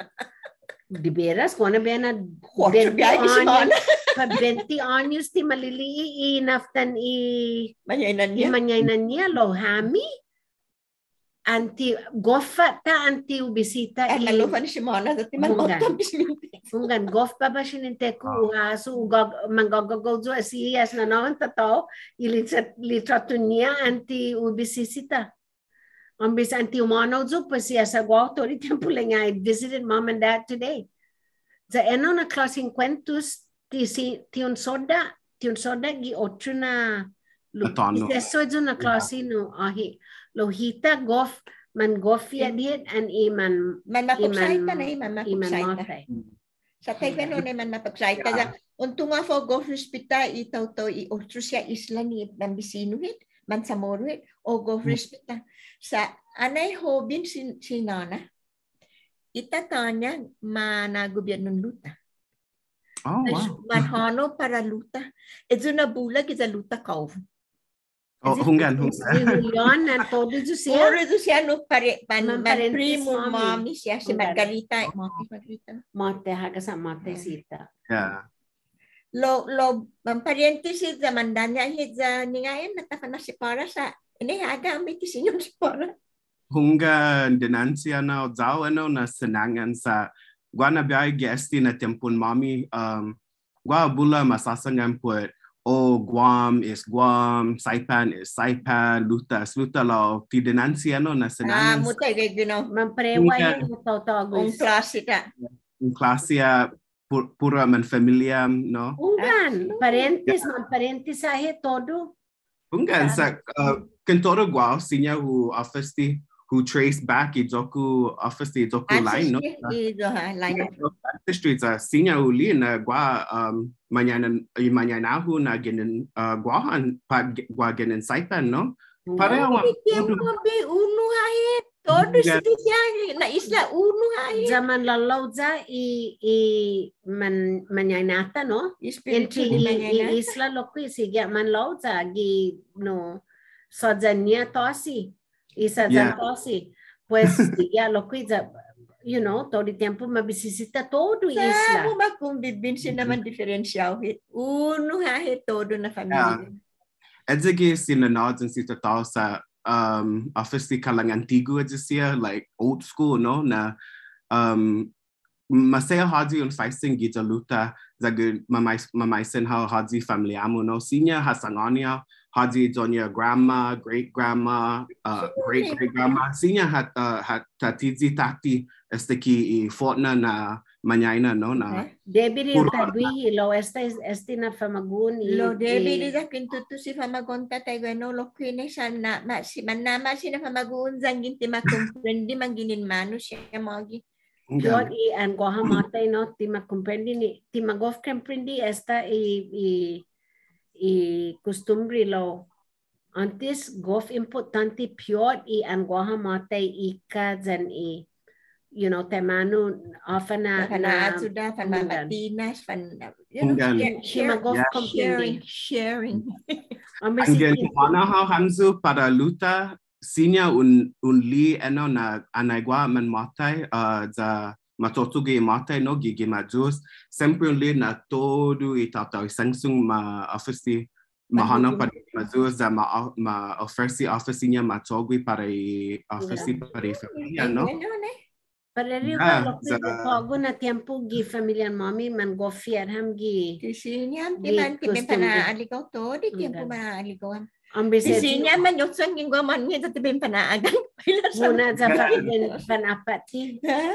di veras gonna be na twenty años pa twenty años ti malili i naftan i Manyainan niya. imanyainan niya lo hami anti gofa ta anti ubisita Ay, malufan si Mona, dati man Hanggan. otong simintezo. Hunggan gof pa ba sininte ko uhaso ugag manggagago zo asiyas na naman tataw ilitrat litrato niya anti ubisisita. Ang bis anti umano zo pa siya sa gwato di tempo lang I visited mom and dad today. Sa eno na klaseng kwentus ti si ti un soda ti un soda gi otro na Atano. Iteso zo na klase no ahi lohita gof man gofia diet and iman Man mapagsaita na iman man iman mapagsaita. motay. Sa tayo gano'n na man mapagsaita. Yeah. Untung nga po, go hospital, itaw to, i-otro siya isla ni Bambisinuhit, man sa Moruhit, o go hospital. Sa anay hobin si, si Nana, itatanya managubyan ng luta. Oh, wow. Manhano para luta. Ito na bulag, ito luta kaw. Oh, hunggan, hunggan. Si Julian na todo jo siya. Oro do siya no pare pan Man man parentes primo mami. mami siya si Hunggan. Margarita, mami Margarita. Mate haga sa mate sita. Yeah. Lo lo man pariente si zaman danya hit za ningayan natafana si para sa ini haga ambiti sinyo si para. Hunggan denansya na zao ano na senangan sa guana biay gesti na tempun mami um gua bula masasangan put oh Guam is Guam, Saipan is Saipan, Luta is Luta lao ti denansya no na Ah, senangan mutay kay gino. Man prewa Hunggan. yung tawtawag. Ang klase ka. in klasya pu- pura man familiam no. Hunggan, parentes man parentes ahe todo. Hunggan sa uh, kentoro guao sinya hu office ti who trace back i joku office ti joku line no. Ito ha, line. The streets are sinya uli na gua um mañana y mañana hu na ginin uh, guahan pa gua ginin Saipan no. Pareho Hindi tiempo be uno hahit. Todo spesial na isla uno hai. Zaman lalau za i i man manyanata no. Entry i isla lokui sige man lau za gi no sojanya tosi. Isa Yeah. zan tosi. Pues sige lokui za you know, todo tempo mabisisita todo Sa isla. mo ba kung bibinsin naman diferensyaw hit. Uno hai todo na família. Edzege sinanod and sita tao sa um office kalang antigo edisia like old school no na um masaya haji un faising gita luta zagu mamai mamaisen how haji family amu no senior hasangania haji donya grandma great grandma uh great great grandma senior hat uh, hat tatizi tati esteki i fortna na manyaina no na Debbie tadwi lo esta esti na famagun lo Debbie di zakin tutu si famagonta tayo no lo kine sana ma si manama si na famagun zangin ti makomprendi manginin manu siya mogi Pior i an goha matay no ti makomprendi ni ti magof comprendi esta i i i costumbre lo antes gof importante pior i an goha matay ika zan i you know, temanu often na na sudah fan mamatinas fan you know sharing sharing Angin mana how hamzu para luta sinya un un li eno na anaigwa man matai uh za matotuge matai no gigi majus sempre li na todo i tata sangsung ma office mahana para majus za ma ma office officenya matogui para office para familia no Para rin ko ko na tiempo gi familiar mami man go fiar ham gi kisinya timan timan pana aligaw to di tiempo ma aligaw ang bisig kisinya man yotsan ging go man ngi timan pana agan muna sa patin panapati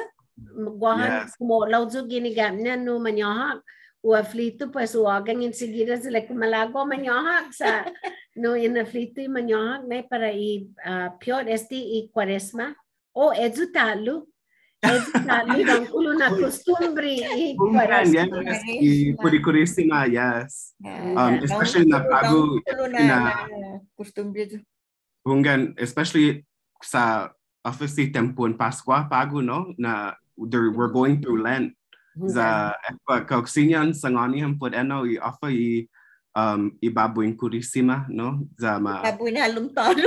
gohan mo lauzo ginigam na no manyohak o aflito pues o agangin seguida sila kumalago manyohak sa no in aflito manyohak na para i pior este i quaresma o edutalo Exactly, ang kulo na costumbre i para i puricurisima yes um especially na pago na costumbre hungan especially sa office tempo in Pascua pago no na we're going through Lent za kausinyan sangani ham put eno i offer i um i babuin curisima no za ma babuin halum talo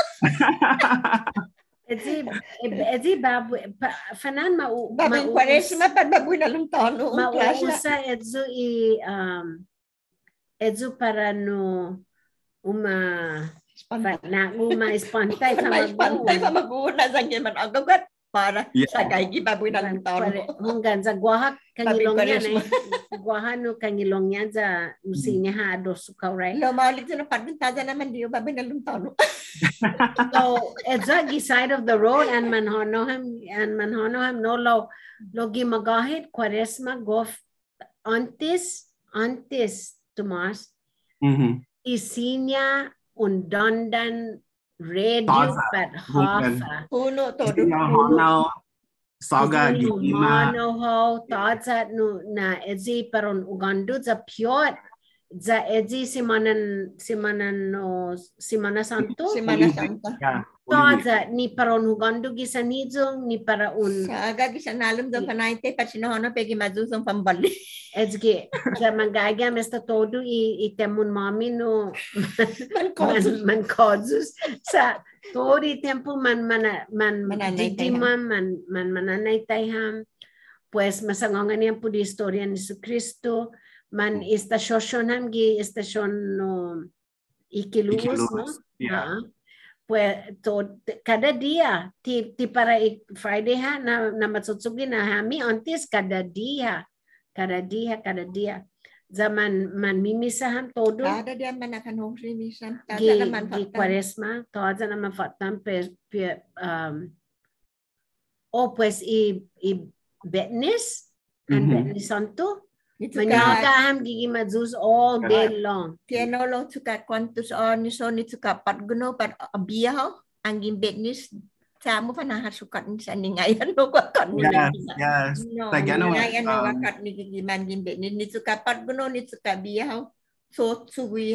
Ezi ezi babu fanan ma babu quaresma pa babu na lang tono ma usa edzo i um edzo para no uma na uma espantay pamagpantay pamagu na zangge man agagat para sa gaygi babu na lang tono hunggan sa guahak kangilongnya na guahano kangilongnya za musinya ha do sukaw right lo maulit na pagpuntaza naman diyo babu na lang tono So it's a side of the road and manhonoham and manhonoham no lo logi magahit quaresma gof antes antes Tomas mhm isinya undandan radio pat hafa uno todo uno saga gima no ho taza no na ezi paron ugandu za pure za ezi simanan simanan no simana santo simana santa taza ni paron ugandu gisanizong ni para un saga gisanalum do panaite pasinohono pegi mazusong pambali ezge za mangaga mesta todo i itemun mami no man causes sa todo tempo man man man ditima man man mananay tayham pues masangongan niya po di istorya ni Jesucristo man istasyon ham gi istasyon no ikiluos no yeah. uh, pues to kada dia ti ti para Friday ha na na matsutsugin na hami antes kada dia kada dia kada dia zaman man mimisaham todo kada dia man akan hosri misam tada naman di Quaresma tada naman fatam pe, pe um o pues i i betnis and mm-hmm. betnis santo Manyaga gigi madzus all day long. Tiano lo suka quantos anos so ni suka pat guno pat abiyaw ang gimbetnis sa mo pa nahasukat ni sa ningayan no wakat ni. Yes, yes. Tagano ningayan no wakat ni gigiman gimbetnis ni suka pat guno ni suka biyaw so suguyan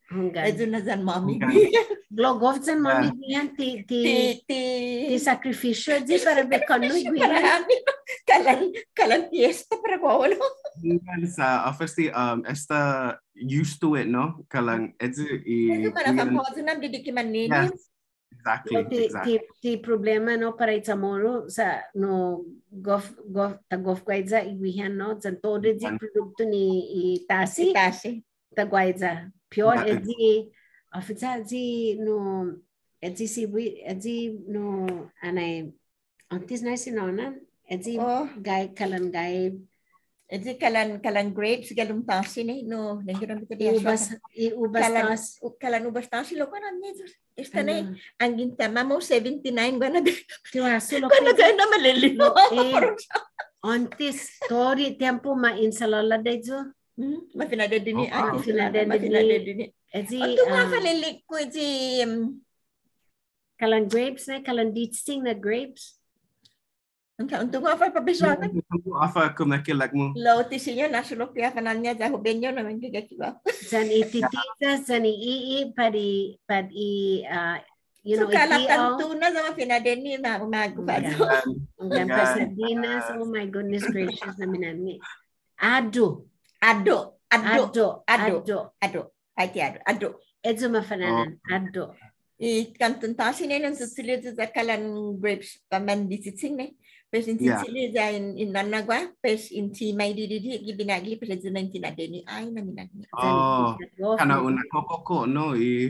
Hunggan. Ezo na zan mami. Glogov zan mami guihan ti ti Ti ti sacrificio di para be kanu guihan. Marami. Kalan kalan fiesta para kwawalo. Sa obviously um esta used to it, no? Kalang edu Ezo i mana famposo nam didiki manini. Yes, exactly, Ti exactly. ti ti problema no para itamoro sa no gof gof ta gof guaiza iguihan no zan todo di produkto ni i tasi Tasi. ta guaiza pure Yeah, edi afita di no edi si we edi no anai antes na sinona edi Oh. gai kalan gai Ezo kalan kalan grapes galum tasi ni no nengkiram kita dia. ubas i ubas Kalan tas kalan ubas tasi lo kan anya esta na ano ang gintama mo seventy-nine gana be. tiwa sulo Kana kaya na malilino. eh antes tori tempo ma insalala dejo Hmm, mafinada dini Oh, ah, wow. mafinada Mafinada mafinada dini. dini. edi Ito nga um, kalilik ko si um, kalan grapes na kalan ditsing na grapes untuk nga fa pabisakan. Afa kumakilak mo. Lo tisinya nasulok ya kananya sa hubenyo naman gigakiba. zan ititita zan ii padi padi uh, you know So kalatan itio tuna sa mafinada ni na umagupado. Hanggang pa sardinas, oh my goodness gracious namin namin. Ado, Ado, ado, ado, ado. ado. ado. Ay ti ado, ado. Edzo mafananan, ado. I kantun tasi na nang susulit sa kalan grapes paman disitsing na. Pes in Yeah. sitsili sa in in nanagwa, pes in si may dididi gibinagi pes sa nang tinadeni ay na minagni. Oh, kana una kokoko no i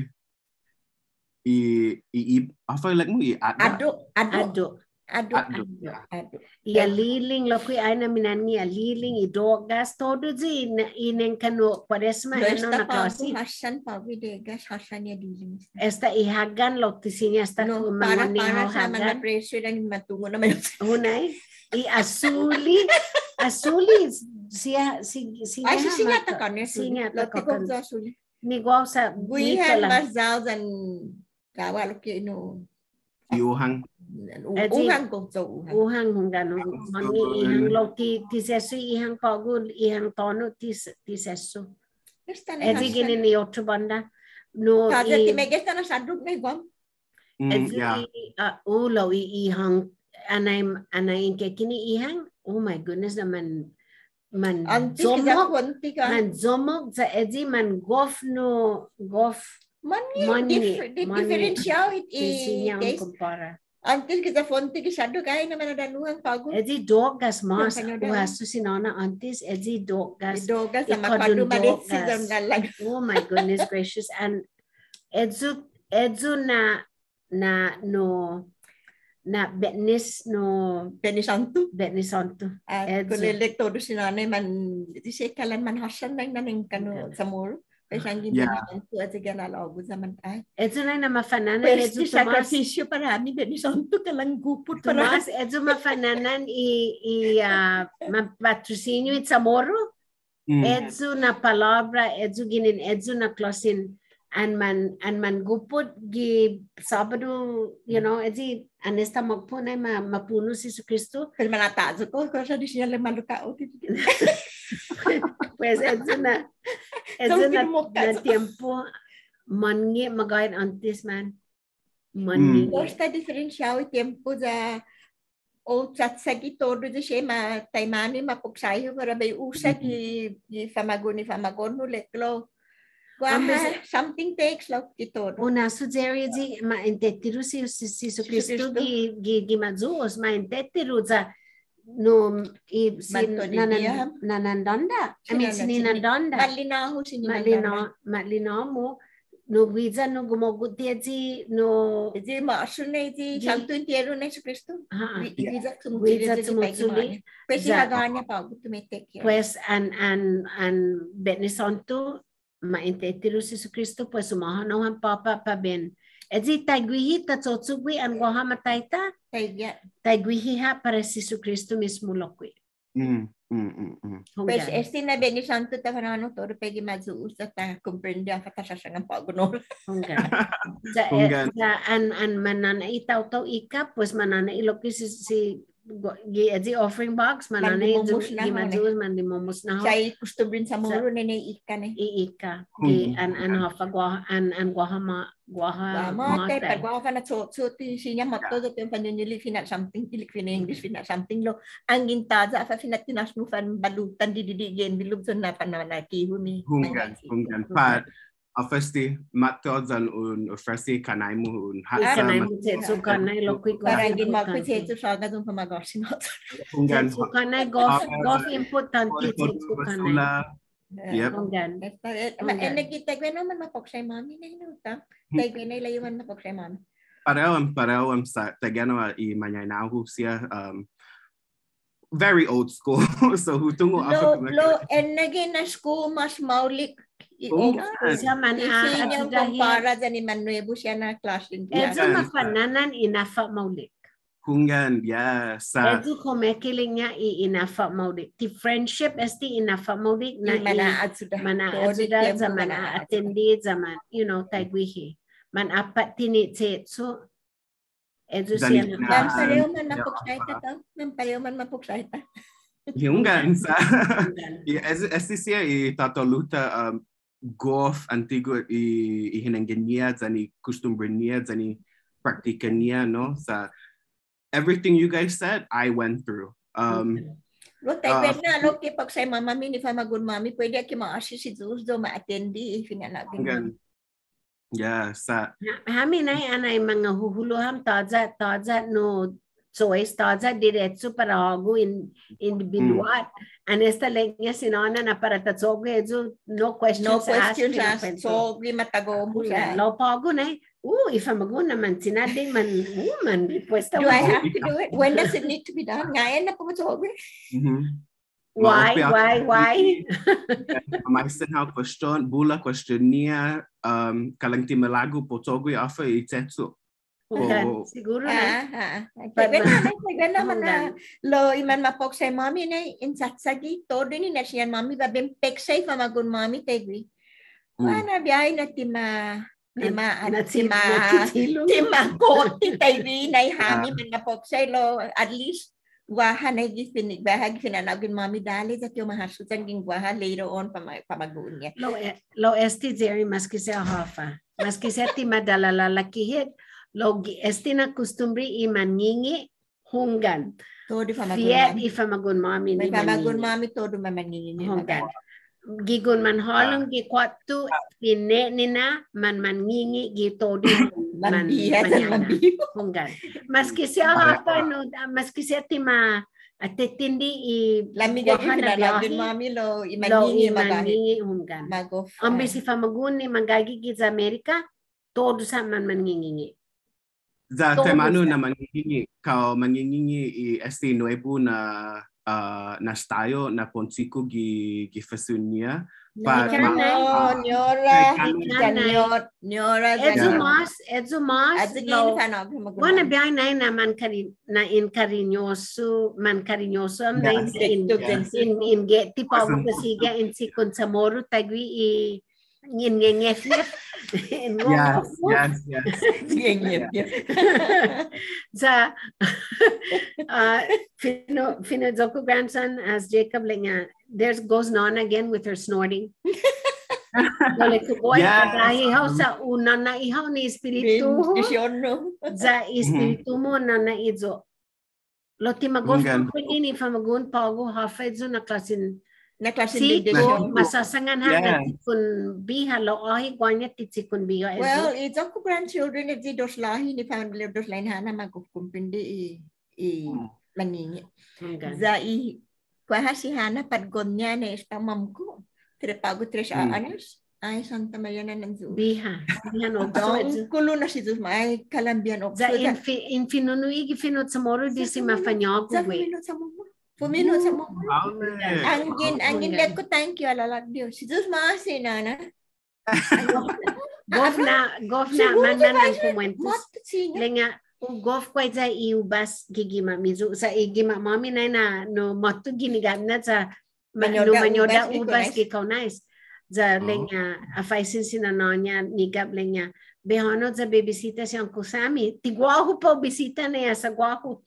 i i i afa like mo i Ado, ado, Ado. ado, Ado. ado, ado. Ia liling lo kui ay na minani ia liling i dogas todo zi na ineng kano paresma ano Esta na pa klasi. hasan pa videgas hasan ya dilim. Esta ihagan lo tisinya esta No, no, para mangoni para ho sa mga hagan. presyo lang matungo naman. Hunay, i asuli, asuli siya si siya. Ay, sisingata ka niya. Singata ka Lati ko kan. sa suli. Ni guaw sa Guihan lang. mazal dan kawal ki no. iuhang. Uhang ko sa uhang. Uhang hung gano. Mangi ihang lo ti ti sesu ihang pagul ihang tono ti ti sesu. Esta na Edi gini hasan. ni otro banda. No Kaza i ti meges na sadruk na igwam. Mm, edi yeah. uh, ulo i ihang anay anay ke kini ihang. Oh my goodness naman man Antis kita zomok kunti ka. man zomok sa edi man gof no gof Mani, Mani, different, mani. different siya. It tisinya ang is, kumpara. antis kita fonti ki sadruk kaya naman na danuhang pagod. Edi dogas mas Yung kanya uhasu sinona antis edi dogas. Idoga sa Ikadun makadu malit si dogas. Zangalag. Oh my goodness gracious. And edzu edzu na na no na betnis no Penisanto. betnis onto. At Edzo. kung elektodo si nanay man, di siya kalan man hasan lang naning kano sa mall. Kasi ang Yeah. Penisanto at sige nalago sa man ay. Edzu na na mafananan Pwes edzu di Tomas. sakripisyo parami Penisanto kalang gupot para. Tomas edzu mafananan i i uh, mapatrocinio it Samoro. Mm. Edzu na palabra edzu ginin edzu na klosin and man and man gupot gi Sabado you know edzi anesta magpunay ma mapuno si Kristo. Pero manatazo ko, kasi di siya lang malukao. Pues edzu na edzu Some na, kinumukha. na tiempo mangi magayon antes man mangi. Mm. Basta diferensyaw yung tempo sa o tsatsagi todo di siya ma taymani mapuksayo para may usa gi gi famagon ni famagon no leklo. Guaha, something takes like ito. Una su Jerry di ma intetiru si si si Si Kristo Kristo. gi gi gi mazuos ma intetiru za no i si Manto di nanan dia. nanandanda. I Si mean nanan- si sininandanda. Malinaho si Malino malino mo no guiza no gumogut dia di no Jadi maksud na iti Di- santo entero na si Kristo. ha Igiza Guiza sumutsuli sumutsuli. Pwede Za- haganya pa ako tumitik yun. pues an an an benisonto maintetiru si Kristo pues sumahan ang papa pa ben. Edi tagwihi tatsotsugwi an goha mataita Kaya, tagwihi ha para si Kristo mismo lokwi. Mm, mm, mm, mm. pues Hunggan. este na beni santo ta fanano todo pegi mazuus at ta comprende ang katasasang ang pagunol. Hunggan. Sa Hunggan. sa an an manana itaw taw ika pues manana ilokwi si si gi edi offering box man Mandi momus na ho, gimajus man di momus na ho. Say gusto rin sa muro na iika ne. Iika. Gi an an hafa gwa an an guahama guaha mate pag guaha na so so ti sinya matto to yung panyunili fina something ilik fina English fina something lo ang gintaza fa fina tinas mo fan balutan di di gen bilub so na panana kihuni. Hungan hungan pat Firstly, matodsan un firstly kanai mu un kanai mu tetsu kanai lokui parang gin magpi tetsu saga dun pamagorsin not. Tetsu kanai golf golf importante tetsu kanai. Yep. Hungan. Ene kita gwen naman mapoksay mami na inuta. Tay gwen ay layuan mapoksay mami. Pareho am pareho am sa tagano i manyainahu siya um very old school. So hutungo lo lo ene gin na school mas maulik. Siya man Isinyang kumpara dyan ni Manuebo siya na classroom. Edzo mapananan inafa maulik. Hungan, yes. Edzo kumekiling niya i-inafa maulik. Ti friendship esti inafa maulik na manaad sudah. Manaad sudah za mana-attendid za man, you know, taigwihi. Man apat tinit setso. Edzo siya na. Man pareho man mapuksaita to. Man pareho man mapuksaita. Hungan sa. Esti siya itatoluta um golf antigo i ihinangenia zani costumbrenia zani praktikania no sa everything you guys said I went through um lo tay na lo ke pag say mama mi ni fa magun mami pwede ki ma-assist si Zeus do ma-attendi if inalagin yeah sa hami nay anay mga huhuluham taza taza no choice taza diretso para hago in individual and esta lengya sinona na para tatsogo edzo no questions no questions asked so gi matago mo siya lo pago na uh if magun naman sinading man woman respuesta do I have to do it when does it need to be done ngayon na pumatsogo why why why Maisten how question bula questionia um kalang timelago potsogo afa itetsu Oh, siguro na. Kaya naman na lo iman mapok say mami na insatsagi todo ni na siya mami babem pek say pamagun mami tegwi. Mana biyahe na tima tima at tima tima ko titaywi na hami man mapok say lo at least waha na gifinig bahag finanagin mami dali sa yung mahasutan ging waha later on pamagun niya. Lo lo esti Jerry maski sa hafa. Maski sa tima dalalalakihit. Logi esti na costumbre i maningi hungan. Todo famagun. Fiat i famagun mami ni famagun mami todo maningi hungan. Gigun man holong gi kwatu pine nina man maningi gi todo man hungan. Maski siya hapa no maski siya tima atetindi i lamiga gi mami lo i maningi maningi hungan. Ambi si famagun ni magagi gi sa Amerika todo sa man maningi. Za temano na mangingi kao mangingi i esti nuevo na uh, na stayo na ponsiku gi gi fasunia pa no nyora nyora nyora edzo mas edzo mas wana biay na na man kari na in carinyoso man carinyoso am na in in in get tipo ko siga in sikon samoro tagwi i ngin ngef ngef yes yes yes ngef ngef sa uh fino fino Zoku grandson as Jacob lenya there's goes on again with her snorting Dole ko boy padahi how sa una na ihaw ni espiritu za espiritu mo na na izo loti magon ko ini famagun pago hafezo na klasin na klase si ko masasangan ha kun biha lo ahi gwanya titsikun biha well it's ako grandchildren it's dos lahi ni family dos lain hana magkumpindi i i maningi za i kwa hasi hana padgonya na esta mamko trepago tres anos ay Santa Maria na nanzu biha biha no kulo na si dos may kalambian of za in in finunui gi finot samoro di si mafanyago we Pumino sa mo. Angin, angin let ko thank you alalag Dios. Si Diyos maasi na na. Gof na, gof na, manan ang kumuentos. Lenga, gof ko sa iubas gigima mizu sa igima mami na na no moto ginigam na sa no manyoda ubas gikaw nice. Za lenga afaisin sinanonya nigab lenga. Behano sa bibisita siyang kusami. Tigwaho po bisita na ya sa gwaho.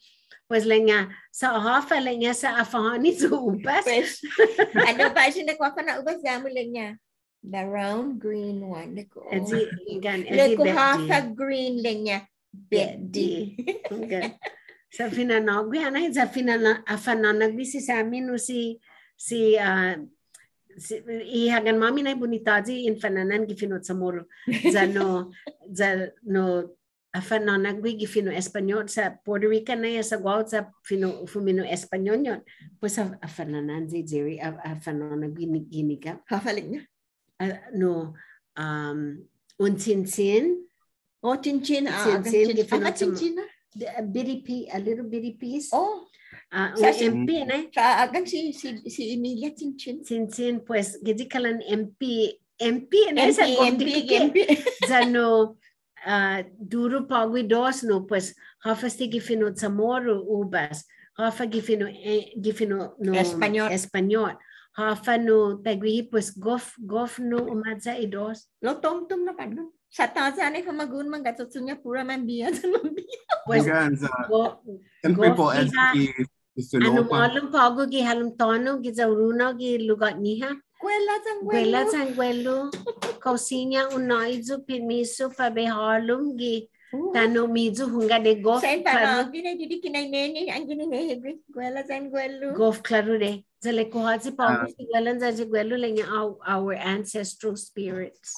Pues lenya sa hafa lenya sa afahani sa ubas. Pues, ano ba siya nakuha pa na ubas damo lang niya? The round green one. Leko, Ezi gan ezi leko half a bedi. green lang niya. Bedi. Gan. Sa finanagwi anay sa finana afananagwi si sa amin no si si uh, si ihagan mami na bunitaji in fananan gifinot sa moro. Za no za no afananagwi gifino Espanyol sa Puerto Rican na sa guaut sa fino fumino Espanyol yon. Pues afananan si Jerry afananagwi giniga. Hafalik niya. Uh, no um un cincin. Oh, cincin. Ah, Cincin, cincin. gifino Apa sa cincin na? a bitty piece, a little bitty piece. Oh, Uh, Sa- M P na. sa agang si si si Emilia cincin. Cincin, pues, gidi kalan M P. M P na M sa P, M P, gomdikike. M P. Zano, uh, duro pagwi dos, no, pues, hafa sti gifino zamoro ubas. Hafa gifino, eh, gifino, no, Espanyol. Espanyol. Hafa no, tagwi, pues, gof, gof no, umadza idos. Lo tom-tom na pa doon. Sa taza na kamagun man gatotsunya pura man biya sa mambiya. Pues, Hanggang sa go, siyempre gof po as iha. i Anong Sulupa. alam pago gi halum tono gi zauruna gi lugat niha. Kuela sang Gwela sanguelo. Kausinya unaizu permiso pa behalum gi tano mizu hunga de golf Sa claro. parang ginay didi kinay neni ang ginay kuela sang kuelo. Golf claro de. Zale ko hazi pago Ah. si gwelan zazi gwelo lenya our, our ancestral spirits.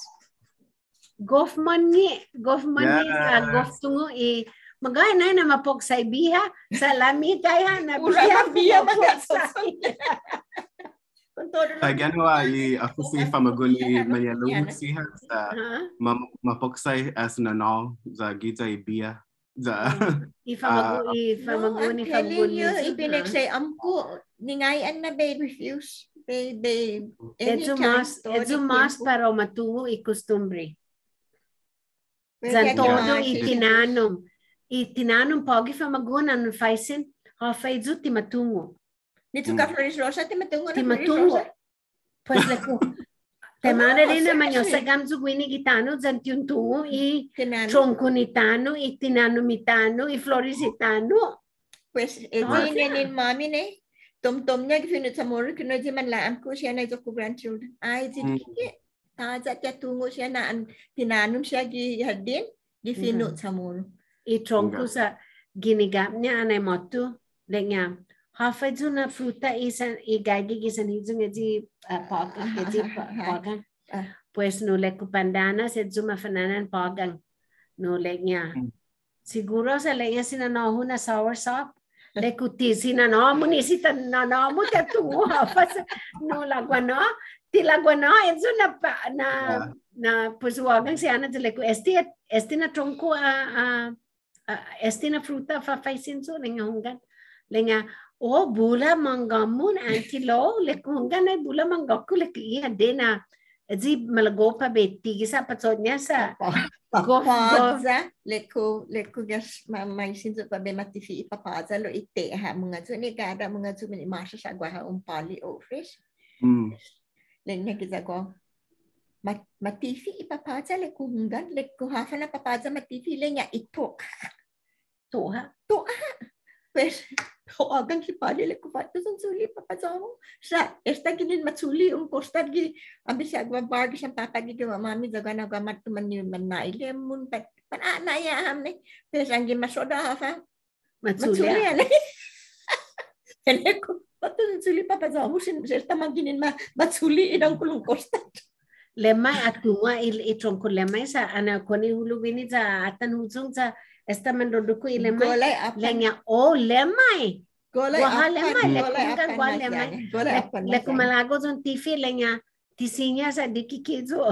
Golf mani, golf mani sa Yes. golf tungo i magay na na mapok sa ibiha sa lami kaya na Pura man biya man mapok sa gatotsunya. Kung todo Sa ganawa i ako si famaguni manyalung siya sa Ha? ma- mapoksay as nanong za gita ibiya za Ifamagu, ifamagu No, ni I'm telling you, Fambunizu. ipinagsay amko, ningayan na bay refuse. They, they, Edso anytime, mas, todo edso el mas tiempo. para matungo i costumbre. Pwede Zan yan todo yung mga itinanong. Itinanong pagi famagunan no faisin, hafaizu ti matungo. Dito ka Flores Rosa, timatungo na Ti Flores matungo. Rosa. Pues leko. Temana rin naman yung seriously. sa gamzu gwini gitano, zan tiyong tungo, i Tinano. tronco nitano, i tinano mitano, i florisitano. Pues, eh, Ah. din mami ne. Tom-tom niya, gifinut sa moro, kinuha man laam ko siya na ito ko grandchildren. Ay, Mm. zidikiki. Taza tiya tungo siya na ang tinanom siya gihadin, gifinut sa moro. I tronco sa ginigap niya anay moto. Lenya, hafaizu na fruta isan igagi gisan hizu ngezi pagang ngezi pagang. Ah. Pues no leku pandana sedzu mafananan pagang. No lenya. Mm. Siguro sa lenya sinanahu na sour sop. Leku ti sinanamu ni sitananamu tatungo hafas no lagwana. Tilagwana edzu na pa na Yeah. na pues wagang si ana leku esti esti na tronco a a uh, esti na fruta fa faisin so lenga hungan lenga o bula mangamun antilo lekungan ay bula manggaku leki dena zi malagopa beti gisa patsonya sa Gof- Papaza, leko, leko gas mamay sinso pa be matifi ipapaza lo ite ha mga zo ni kada mga zo ni masha sa gwa ha umpali o fresh. Mm. Lenya kita ko mat matifi ipapaza leko hunggan leko hafa na papaza matifi lenya ito. to ha Pues o agang si pali leko pato san suli papaza mo. Sa esta ginin matsuli un postar gi ambi sa gwa bar gi sa papagi gi mami zaga na gamat man ni man na ilemun pat pan ana ya ham ni. Pues angin masoda hafa. matsuli Matsulian. Leko pato san suli papaza mo sin esta maginin ma matsuli idang kulung postar. lemay atunga il itronko lemay sa ana koni hulu bini sa atan huzung sa esta mandoduko ilemay Golay apan. lenya o lemay Golay Wah, apan. lemay, Golay lekung apan gwa mas lemay. yan. Golay apan mas leku yan. malago zon tifi lenya tisinya sa dikikizo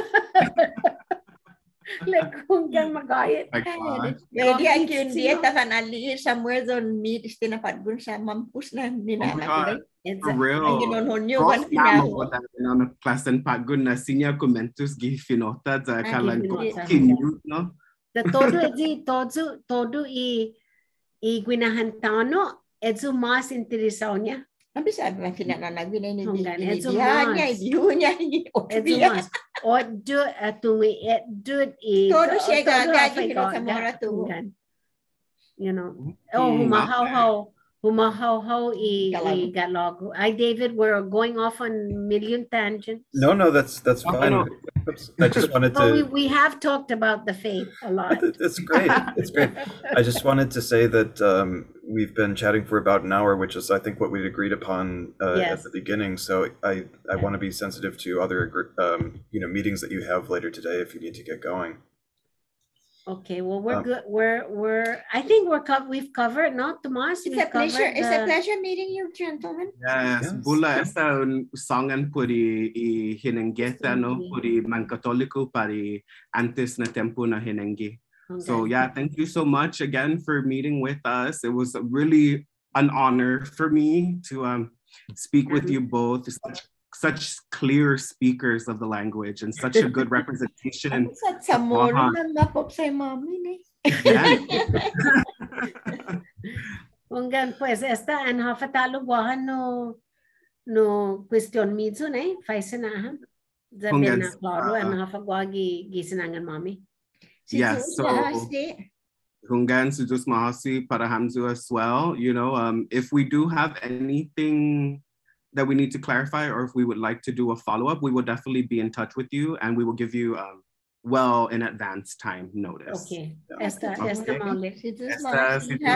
lekung kan magayit Like, ah, Jadi Coffee aku tea. dia tak ali somewhere zone meet istina patgun sa mampus na ni Oh na my ako God. dai. It's- for real. Ang ginon honyo Cross wan na kinaho. mo na na class and pagod na sinya comentus gi finota za Ah, kalan ko gifinota. kinyu no. the todo edi todo todo i i gwinahantano ezu mas interesaunya Ang bisa ba pinananag ni ni Hanggang ni edzo dia mas. niya idiyo niya ni ezu mas odo atungi edu i Todo siya todo gaga, afay gifino sa gaga. mora to. Hanggang. you know. Oh, humahaw-haw. Humahaw-haw i, i Galago. Hi, David. We're going off on million tangents. No, no, that's that's No, fine. no. Oops. I just wanted Well, we, to. we have talked about the faith a lot. It's great. It's great. I just wanted to say that um, we've been chatting for about an hour, which is, I think, what we'd agreed upon uh, Yes. at the beginning. So I, I want to be sensitive to other, agr- um, you know, meetings that you have later today if you need to get going. Okay, well, we're Um, good. We're we're. I think we're co- we've covered. Not Tomas. It's We've a pleasure. covered It's a the- pleasure meeting you, gentlemen. Yes, Yes. bula esta un songan puri i hinengeta no puri man católico pari antes na tempo na hinengi. So yeah, thank you so much again for meeting with us. It was really an honor for me to um, speak with you both. Such, such clear speakers of the language and such a good representation. Sa sa mo Uh-huh. naman napop sa mami ni. Yeah. Hanggang pues esta an hafatalo guahan no no question midzo ne faisanahan. Zaben na Hanggang- klaro an uh, hafagwagi gisinangan mami. Yes, so Hungan Sujus Mahasi para Hamzu as well. You know, um, if we do have anything that we need to clarify or if we would like to do a follow-up, we will definitely be in touch with you and we will give you um, well in advance time notice. Okay. Yeah. Esta Okay. esta mauli. Esta, si